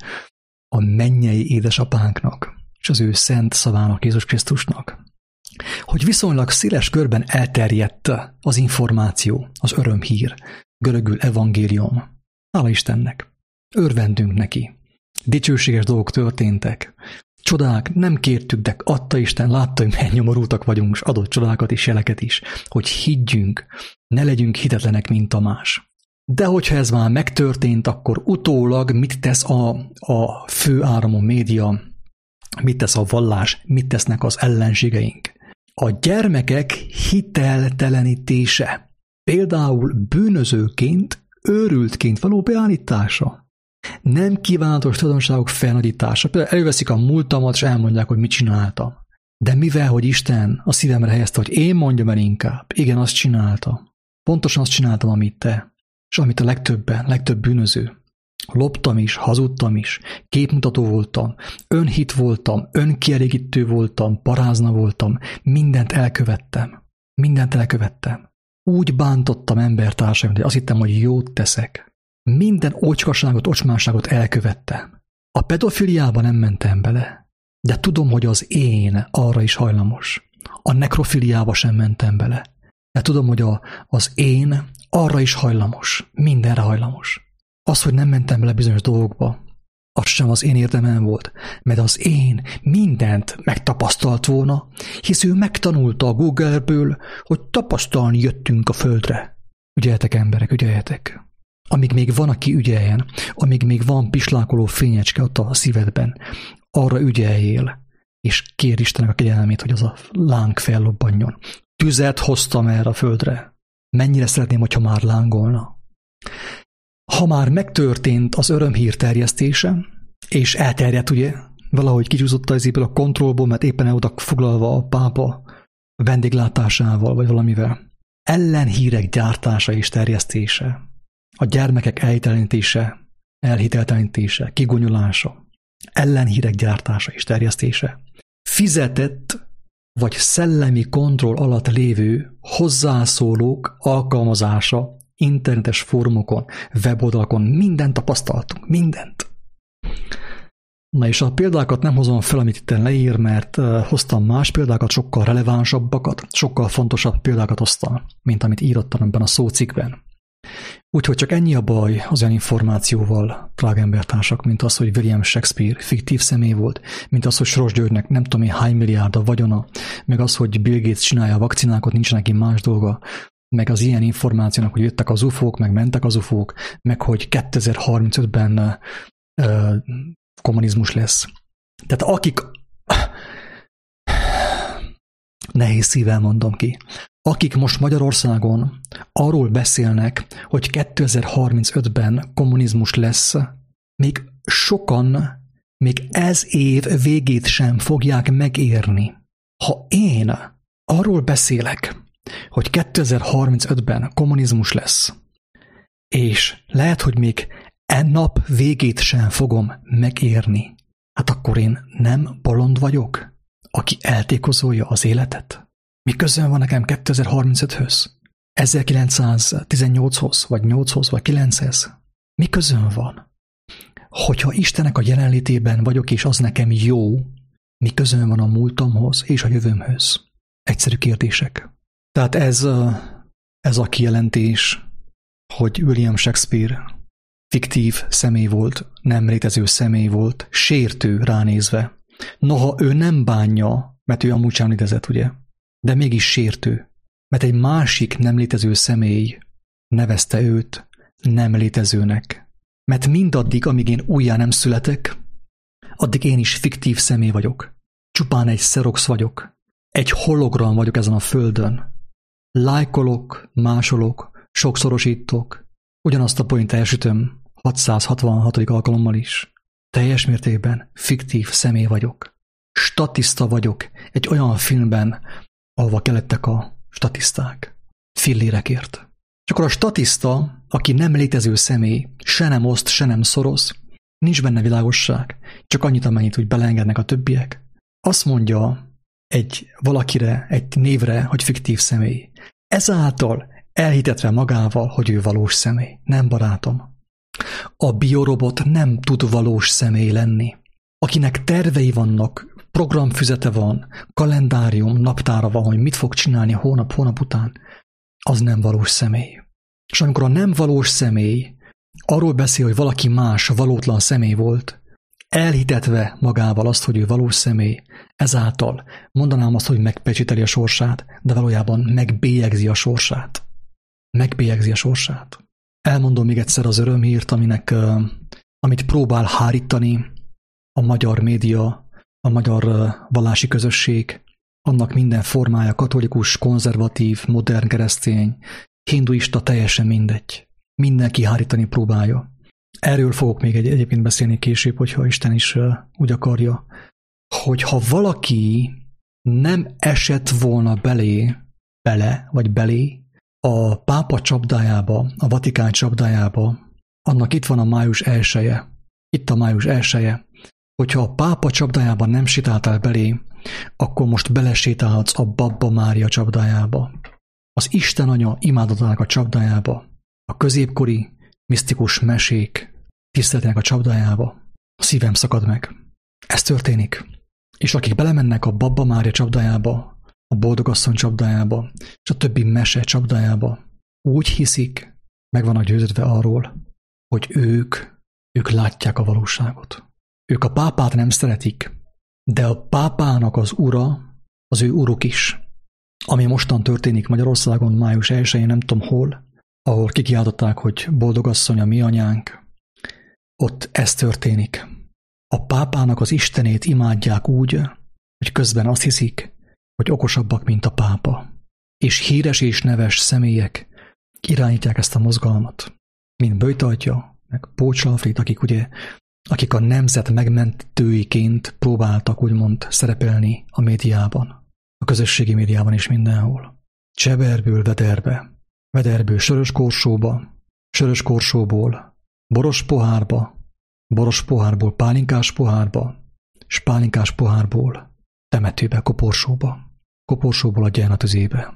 a mennyei édesapánknak, és az ő szent szavának, Jézus Krisztusnak, hogy viszonylag széles körben elterjedt az információ, az örömhír, görögül evangélium. Hála Istennek, örvendünk neki. Dicsőséges dolgok történtek. Csodák, nem kértük, de adta Isten, látta, hogy milyen nyomorultak vagyunk, és adott csodákat és jeleket is, hogy higgyünk, ne legyünk hitetlenek, mint Tamás. De hogyha ez már megtörtént, akkor utólag mit tesz a, a fő áramú média, mit tesz a vallás, mit tesznek az ellenségeink? A gyermekek hiteltelenítése, például bűnözőként, őrültként való beállítása, nem kívánatos tulajdonságok felnagyítása. Például előveszik a múltamat, és elmondják, hogy mit csináltam. De mivel, hogy Isten a szívemre helyezte, hogy én mondjam el inkább, igen, azt csináltam. Pontosan azt csináltam, amit te, és amit a legtöbben, legtöbb bűnöző. Loptam is, hazudtam is, képmutató voltam, önhit voltam, önkielégítő voltam, parázna voltam, mindent elkövettem. Mindent elkövettem. Úgy bántottam embertársaim, hogy azt hittem, hogy jót teszek. Minden ocskaságot, ocsmánságot elkövettem. A pedofiliába nem mentem bele, de tudom, hogy az én arra is hajlamos. A nekrofiliába sem mentem bele, de tudom, hogy a, az én arra is hajlamos, mindenre hajlamos. Az, hogy nem mentem bele bizonyos dolgokba, az sem az én érdemem volt, mert az én mindent megtapasztalt volna, hisz ő megtanulta a Google-ből, hogy tapasztalni jöttünk a földre. Ügyeljetek, emberek, ügyeljetek! Amíg még van, aki ügyeljen, amíg még van pislákoló fényecske ott a szívedben, arra ügyeljél, és kérd Istennek a kegyelmét, hogy az a láng fellobbanjon. Tüzet hoztam erre a földre. Mennyire szeretném, hogyha már lángolna. Ha már megtörtént az örömhír terjesztése, és elterjedt, ugye, valahogy kicsúszott az ebből a kontrollból, mert éppen el voltak foglalva a pápa vendéglátásával, vagy valamivel. Ellenhírek gyártása és terjesztése, a gyermekek elhitelenítése, elhiteltelenítése, kigonyolása, ellenhírek gyártása és terjesztése, fizetett vagy szellemi kontroll alatt lévő hozzászólók alkalmazása internetes fórumokon, weboldalakon, mindent tapasztaltunk, mindent. Na és a példákat nem hozom fel, amit itt leír, mert hoztam más példákat, sokkal relevánsabbakat, sokkal fontosabb példákat hoztam, mint amit írottam ebben a szócikkben. Úgyhogy csak ennyi a baj az olyan információval, drága embertársak, mint az, hogy William Shakespeare fiktív személy volt, mint az, hogy Soros Györgynek nem tudom én hány milliárd a vagyona, meg az, hogy Bill Gates csinálja a vakcinákat, nincs neki más dolga, meg az ilyen információnak, hogy jöttek az ufók, meg mentek az ufók, meg hogy kétezer-harmincötben uh, kommunizmus lesz. Tehát akik, nehéz szívvel mondom ki, akik most Magyarországon arról beszélnek, hogy kétezer-harmincötben kommunizmus lesz, még sokan, még ez év végét sem fogják megérni. Ha én arról beszélek, hogy kétezer-harmincötben kommunizmus lesz, és lehet, hogy még e nap végét sem fogom megérni, hát akkor én nem bolond vagyok, aki eltékozolja az életet? Mi közön van nekem kétezer-harmincöthöz? ezerkilencszáztizennyolchoz, vagy nyolchoz, vagy kilenchez? Mi közön van? Hogyha Istenek a jelenlétében vagyok, és az nekem jó, mi közön van a múltamhoz és a jövőmhöz? Egyszerű kérdések. Tehát ez, ez a kijelentés, hogy William Shakespeare fiktív személy volt, nem létező személy volt, sértő ránézve. Noha ő nem bánja, mert ő amúgy sem létezett, ugye? De mégis sértő, mert egy másik nem létező személy nevezte őt nem létezőnek. Mert mindaddig, amíg én újjá nem születek, addig én is fiktív személy vagyok. Csupán egy xerox vagyok. Egy hologram vagyok ezen a földön. Lájkolok, másolok, sokszorosítok. Ugyanazt a point elsütöm hatszázhatvanhatodik alkalommal is. Teljes mértékben fiktív személy vagyok. Statiszta vagyok egy olyan filmben, ahova kellettek a statiszták. Fillérekért. És akkor a statiszta, aki nem létező személy, se nem oszt, se nem szoroz, nincs benne világosság, csak annyit, amennyit úgy beleengednek a többiek, azt mondja egy valakire, egy névre, hogy fiktív személy. Ezáltal elhitetve magával, hogy ő valós személy. Nem, barátom. A biorobot nem tud valós személy lenni. Akinek tervei vannak, programfüzete van, kalendárium, naptára van, hogy mit fog csinálni hónap, hónap után, az nem valós személy. És amikor a nem valós személy arról beszél, hogy valaki más valótlan személy volt, elhitetve magával azt, hogy ő valós személy, ezáltal mondanám azt, hogy megpecsíteli a sorsát, de valójában megbélyegzi a sorsát. Megbélyegzi a sorsát. Elmondom még egyszer az örömhírt, aminek, uh, amit próbál hárítani a magyar média, a magyar uh, vallási közösség, annak minden formája, katolikus, konzervatív, modern keresztény, hinduista, teljesen mindegy. Mindenki hárítani próbálja. Erről fogok még egy, egyébként beszélni később, hogyha Isten is uh, úgy akarja, hogy ha valaki nem esett volna belé, bele, vagy belé, a pápa csapdájába, a Vatikán csapdájába, annak itt van a május elseje. Itt a május elseje. Hogyha a pápa csapdájában nem sétáltál belé, akkor most belesétálhatsz a Babba Mária csapdájába. Az Isten Anya imádatának a csapdájába. A középkori misztikus mesék tiszteletének a csapdájába. A szívem szakad meg. Ez történik. És akik belemennek a Babba Mária csapdájába, a Boldogasszony csapdájába, és a többi mese csapdájába, úgy hiszik, meg vannak győződve arról, hogy ők, ők látják a valóságot. Ők a pápát nem szeretik, de a pápának az ura, az ő uruk is. Ami mostan történik Magyarországon, május elsején, nem tudom hol, ahol kikiáltották, hogy Boldogasszony a mi anyánk, ott ez történik. A pápának az Istenét imádják úgy, hogy közben azt hiszik, hogy okosabbak, mint a pápa. És híres és neves személyek irányítják ezt a mozgalmat. Mint Böjtatya, meg Pócs Alfréd, akik ugye, akik a nemzet megmentőiként próbáltak úgymond szerepelni a médiában, a közösségi médiában is mindenhol. Cseberből Vederbe, Vederből Sörös Korsóba, Sörös Korsóból Boros pohárba, Boros pohárból Pálinkás pohárba, s Pálinkás pohárból temetőbe, Koporsóba, Koporsóból a gyermatüzébe.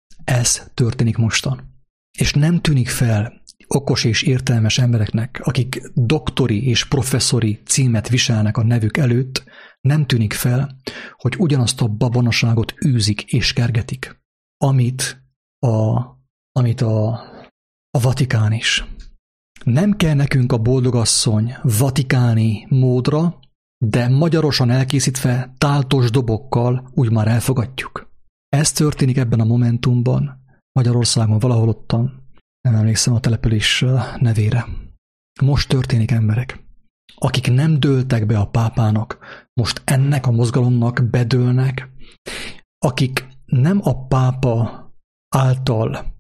Ez történik mostan. És nem tűnik fel okos és értelmes embereknek, akik doktori és professzori címet viselnek a nevük előtt, nem tűnik fel, hogy ugyanazt a babonaságot űzik és kergetik, amit a, amit a, a Vatikán is. Nem kell nekünk a Boldogasszony vatikáni módra, de magyarosan elkészítve táltos dobokkal úgy már elfogadjuk. Ez történik ebben a momentumban, Magyarországon valahol ottan, nem emlékszem a település nevére. Most történik, emberek. Akik nem dőltek be a pápának, most ennek a mozgalomnak bedőlnek, akik nem a pápa által,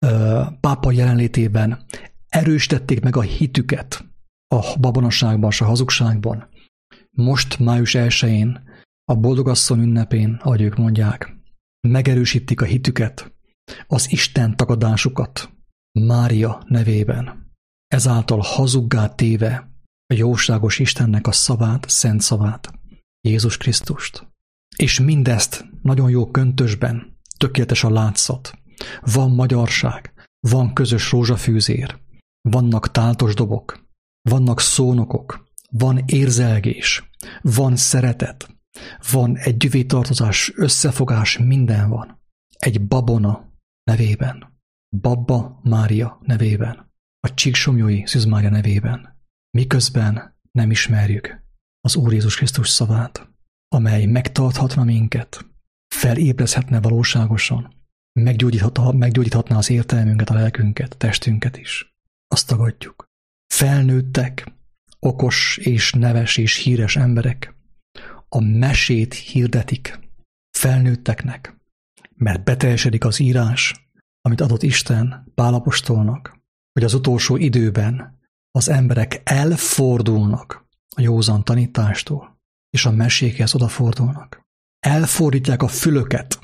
pápa jelenlétében erősítették meg a hitüket a babonaságban és a hazugságban, most május elsején, a Boldogasszony ünnepén, ahogy ők mondják, megerősítik a hitüket, az Isten tagadásukat Mária nevében. Ezáltal hazuggá téve a jóságos Istennek a szavát, szent szavát, Jézus Krisztust. És mindezt nagyon jó köntösben, tökéletes a látszat. Van magyarság, van közös rózsafűzér, vannak táltos dobok, vannak szónokok, van érzelgés, van szeretet, van együttartozás, összefogás, minden van. Egy babona nevében, Babba Mária nevében, a Csíksomlyói Szűz Mária nevében, miközben nem ismerjük az Úr Jézus Krisztus szavát, amely megtarthatna minket, felébrezhetne valóságosan, meggyógyíthatna, meggyógyíthatná az értelmünket, a lelkünket, a testünket is. Azt tagadjuk. Felnőttek, okos és neves és híres emberek a mesét hirdetik felnőtteknek, mert beteljesedik az írás, amit adott Isten Pál apostolnak, hogy az utolsó időben az emberek elfordulnak a józan tanítástól, és a mesékhez odafordulnak. Elfordítják a fülöket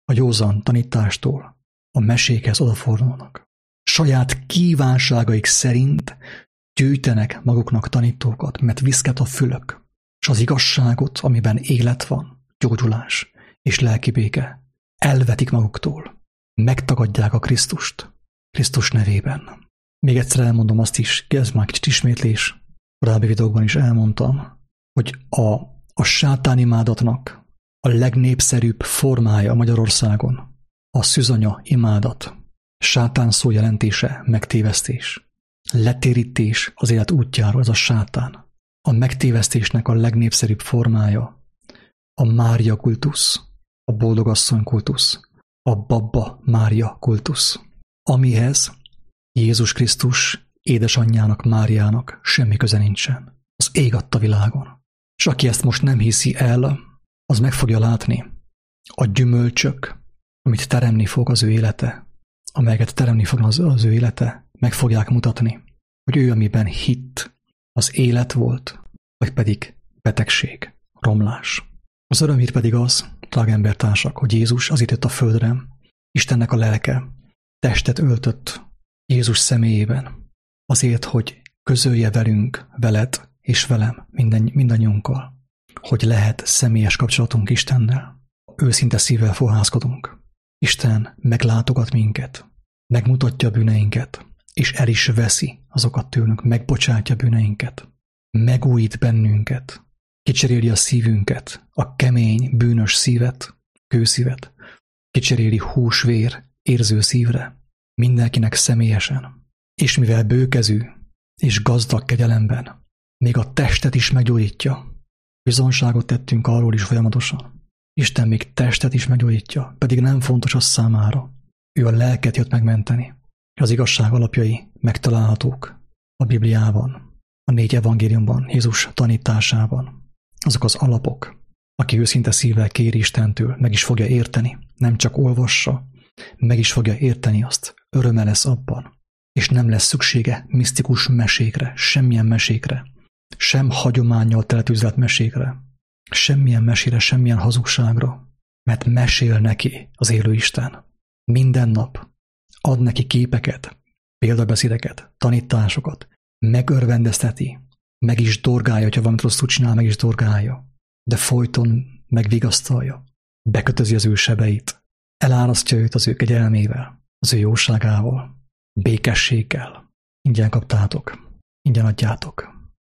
a józan tanítástól a mesékhez odafordulnak. Saját kívánságaik szerint gyűjtenek maguknak tanítókat, mert viszket a fülök, és az igazságot, amiben élet van, gyógyulás és lelki béke, elvetik maguktól, megtagadják a Krisztust, Krisztus nevében. Még egyszer elmondom azt is, ez már kicsit ismétlés, korábbi videókban is elmondtam, hogy a, a sátánimádatnak a legnépszerűbb formája Magyarországon a szűzanya imádat. Sátán szó jelentése megtévesztés. Letérítés az élet útjáról, ez a sátán. A megtévesztésnek a legnépszerűbb formája a Mária kultusz, a boldogasszony kultusz, a Babba Mária kultusz, amihez Jézus Krisztus édesanyjának, Máriának semmi köze nincsen. Az ég adta világon. És aki ezt most nem hiszi el, az meg fogja látni a gyümölcsök, amit teremni fog az ő élete, amelyeket teremni fog az, az ő élete, meg fogják mutatni, hogy ő, amiben hitt, az élet volt, vagy pedig betegség, romlás. Az örömhír pedig az, drága embertársak, hogy Jézus azért jött a földre, Istennek a lelke testet öltött Jézus személyében, azért, hogy közölje velünk, veled és velem, minden, mindannyiunkkal, hogy lehet személyes kapcsolatunk Istennel. Őszinte szívvel fohászkodunk. Isten meglátogat minket, megmutatja a bűneinket, és el is veszi azokat tőlünk, megbocsátja bűneinket, megújít bennünket, kicseréli a szívünket, a kemény, bűnös szívet, kőszívet, kicseréli húsvér, érző szívre, mindenkinek személyesen, és mivel bőkezű és gazdag kegyelemben, még a testet is meggyógyítja. Bizonságot tettünk arról is folyamatosan. Isten még testet is meggyógyítja, pedig nem fontos az számára. Ő a lelket jött megmenteni. Az igazság alapjai megtalálhatók a Bibliában, a négy evangéliumban, Jézus tanításában. Azok az alapok, aki őszinte szívvel kéri Istentől, meg is fogja érteni, nem csak olvassa, meg is fogja érteni azt, öröme lesz abban, és nem lesz szüksége misztikus mesékre, semmilyen mesékre, sem hagyománnyal teletűzelt mesékre, semmilyen mesére, semmilyen hazugságra, mert mesél neki az élő Isten. Minden nap ad neki képeket, példabeszédeket, tanításokat, megörvendezteti, meg is dorgálja, hogyha valamit rosszul csinál, meg is dorgálja, de folyton megvigasztalja, bekötözi az ő sebeit, elárasztja őt az ő kegyelmével, az ő jóságával, békességgel. Ingyen kaptátok, ingyen adjátok.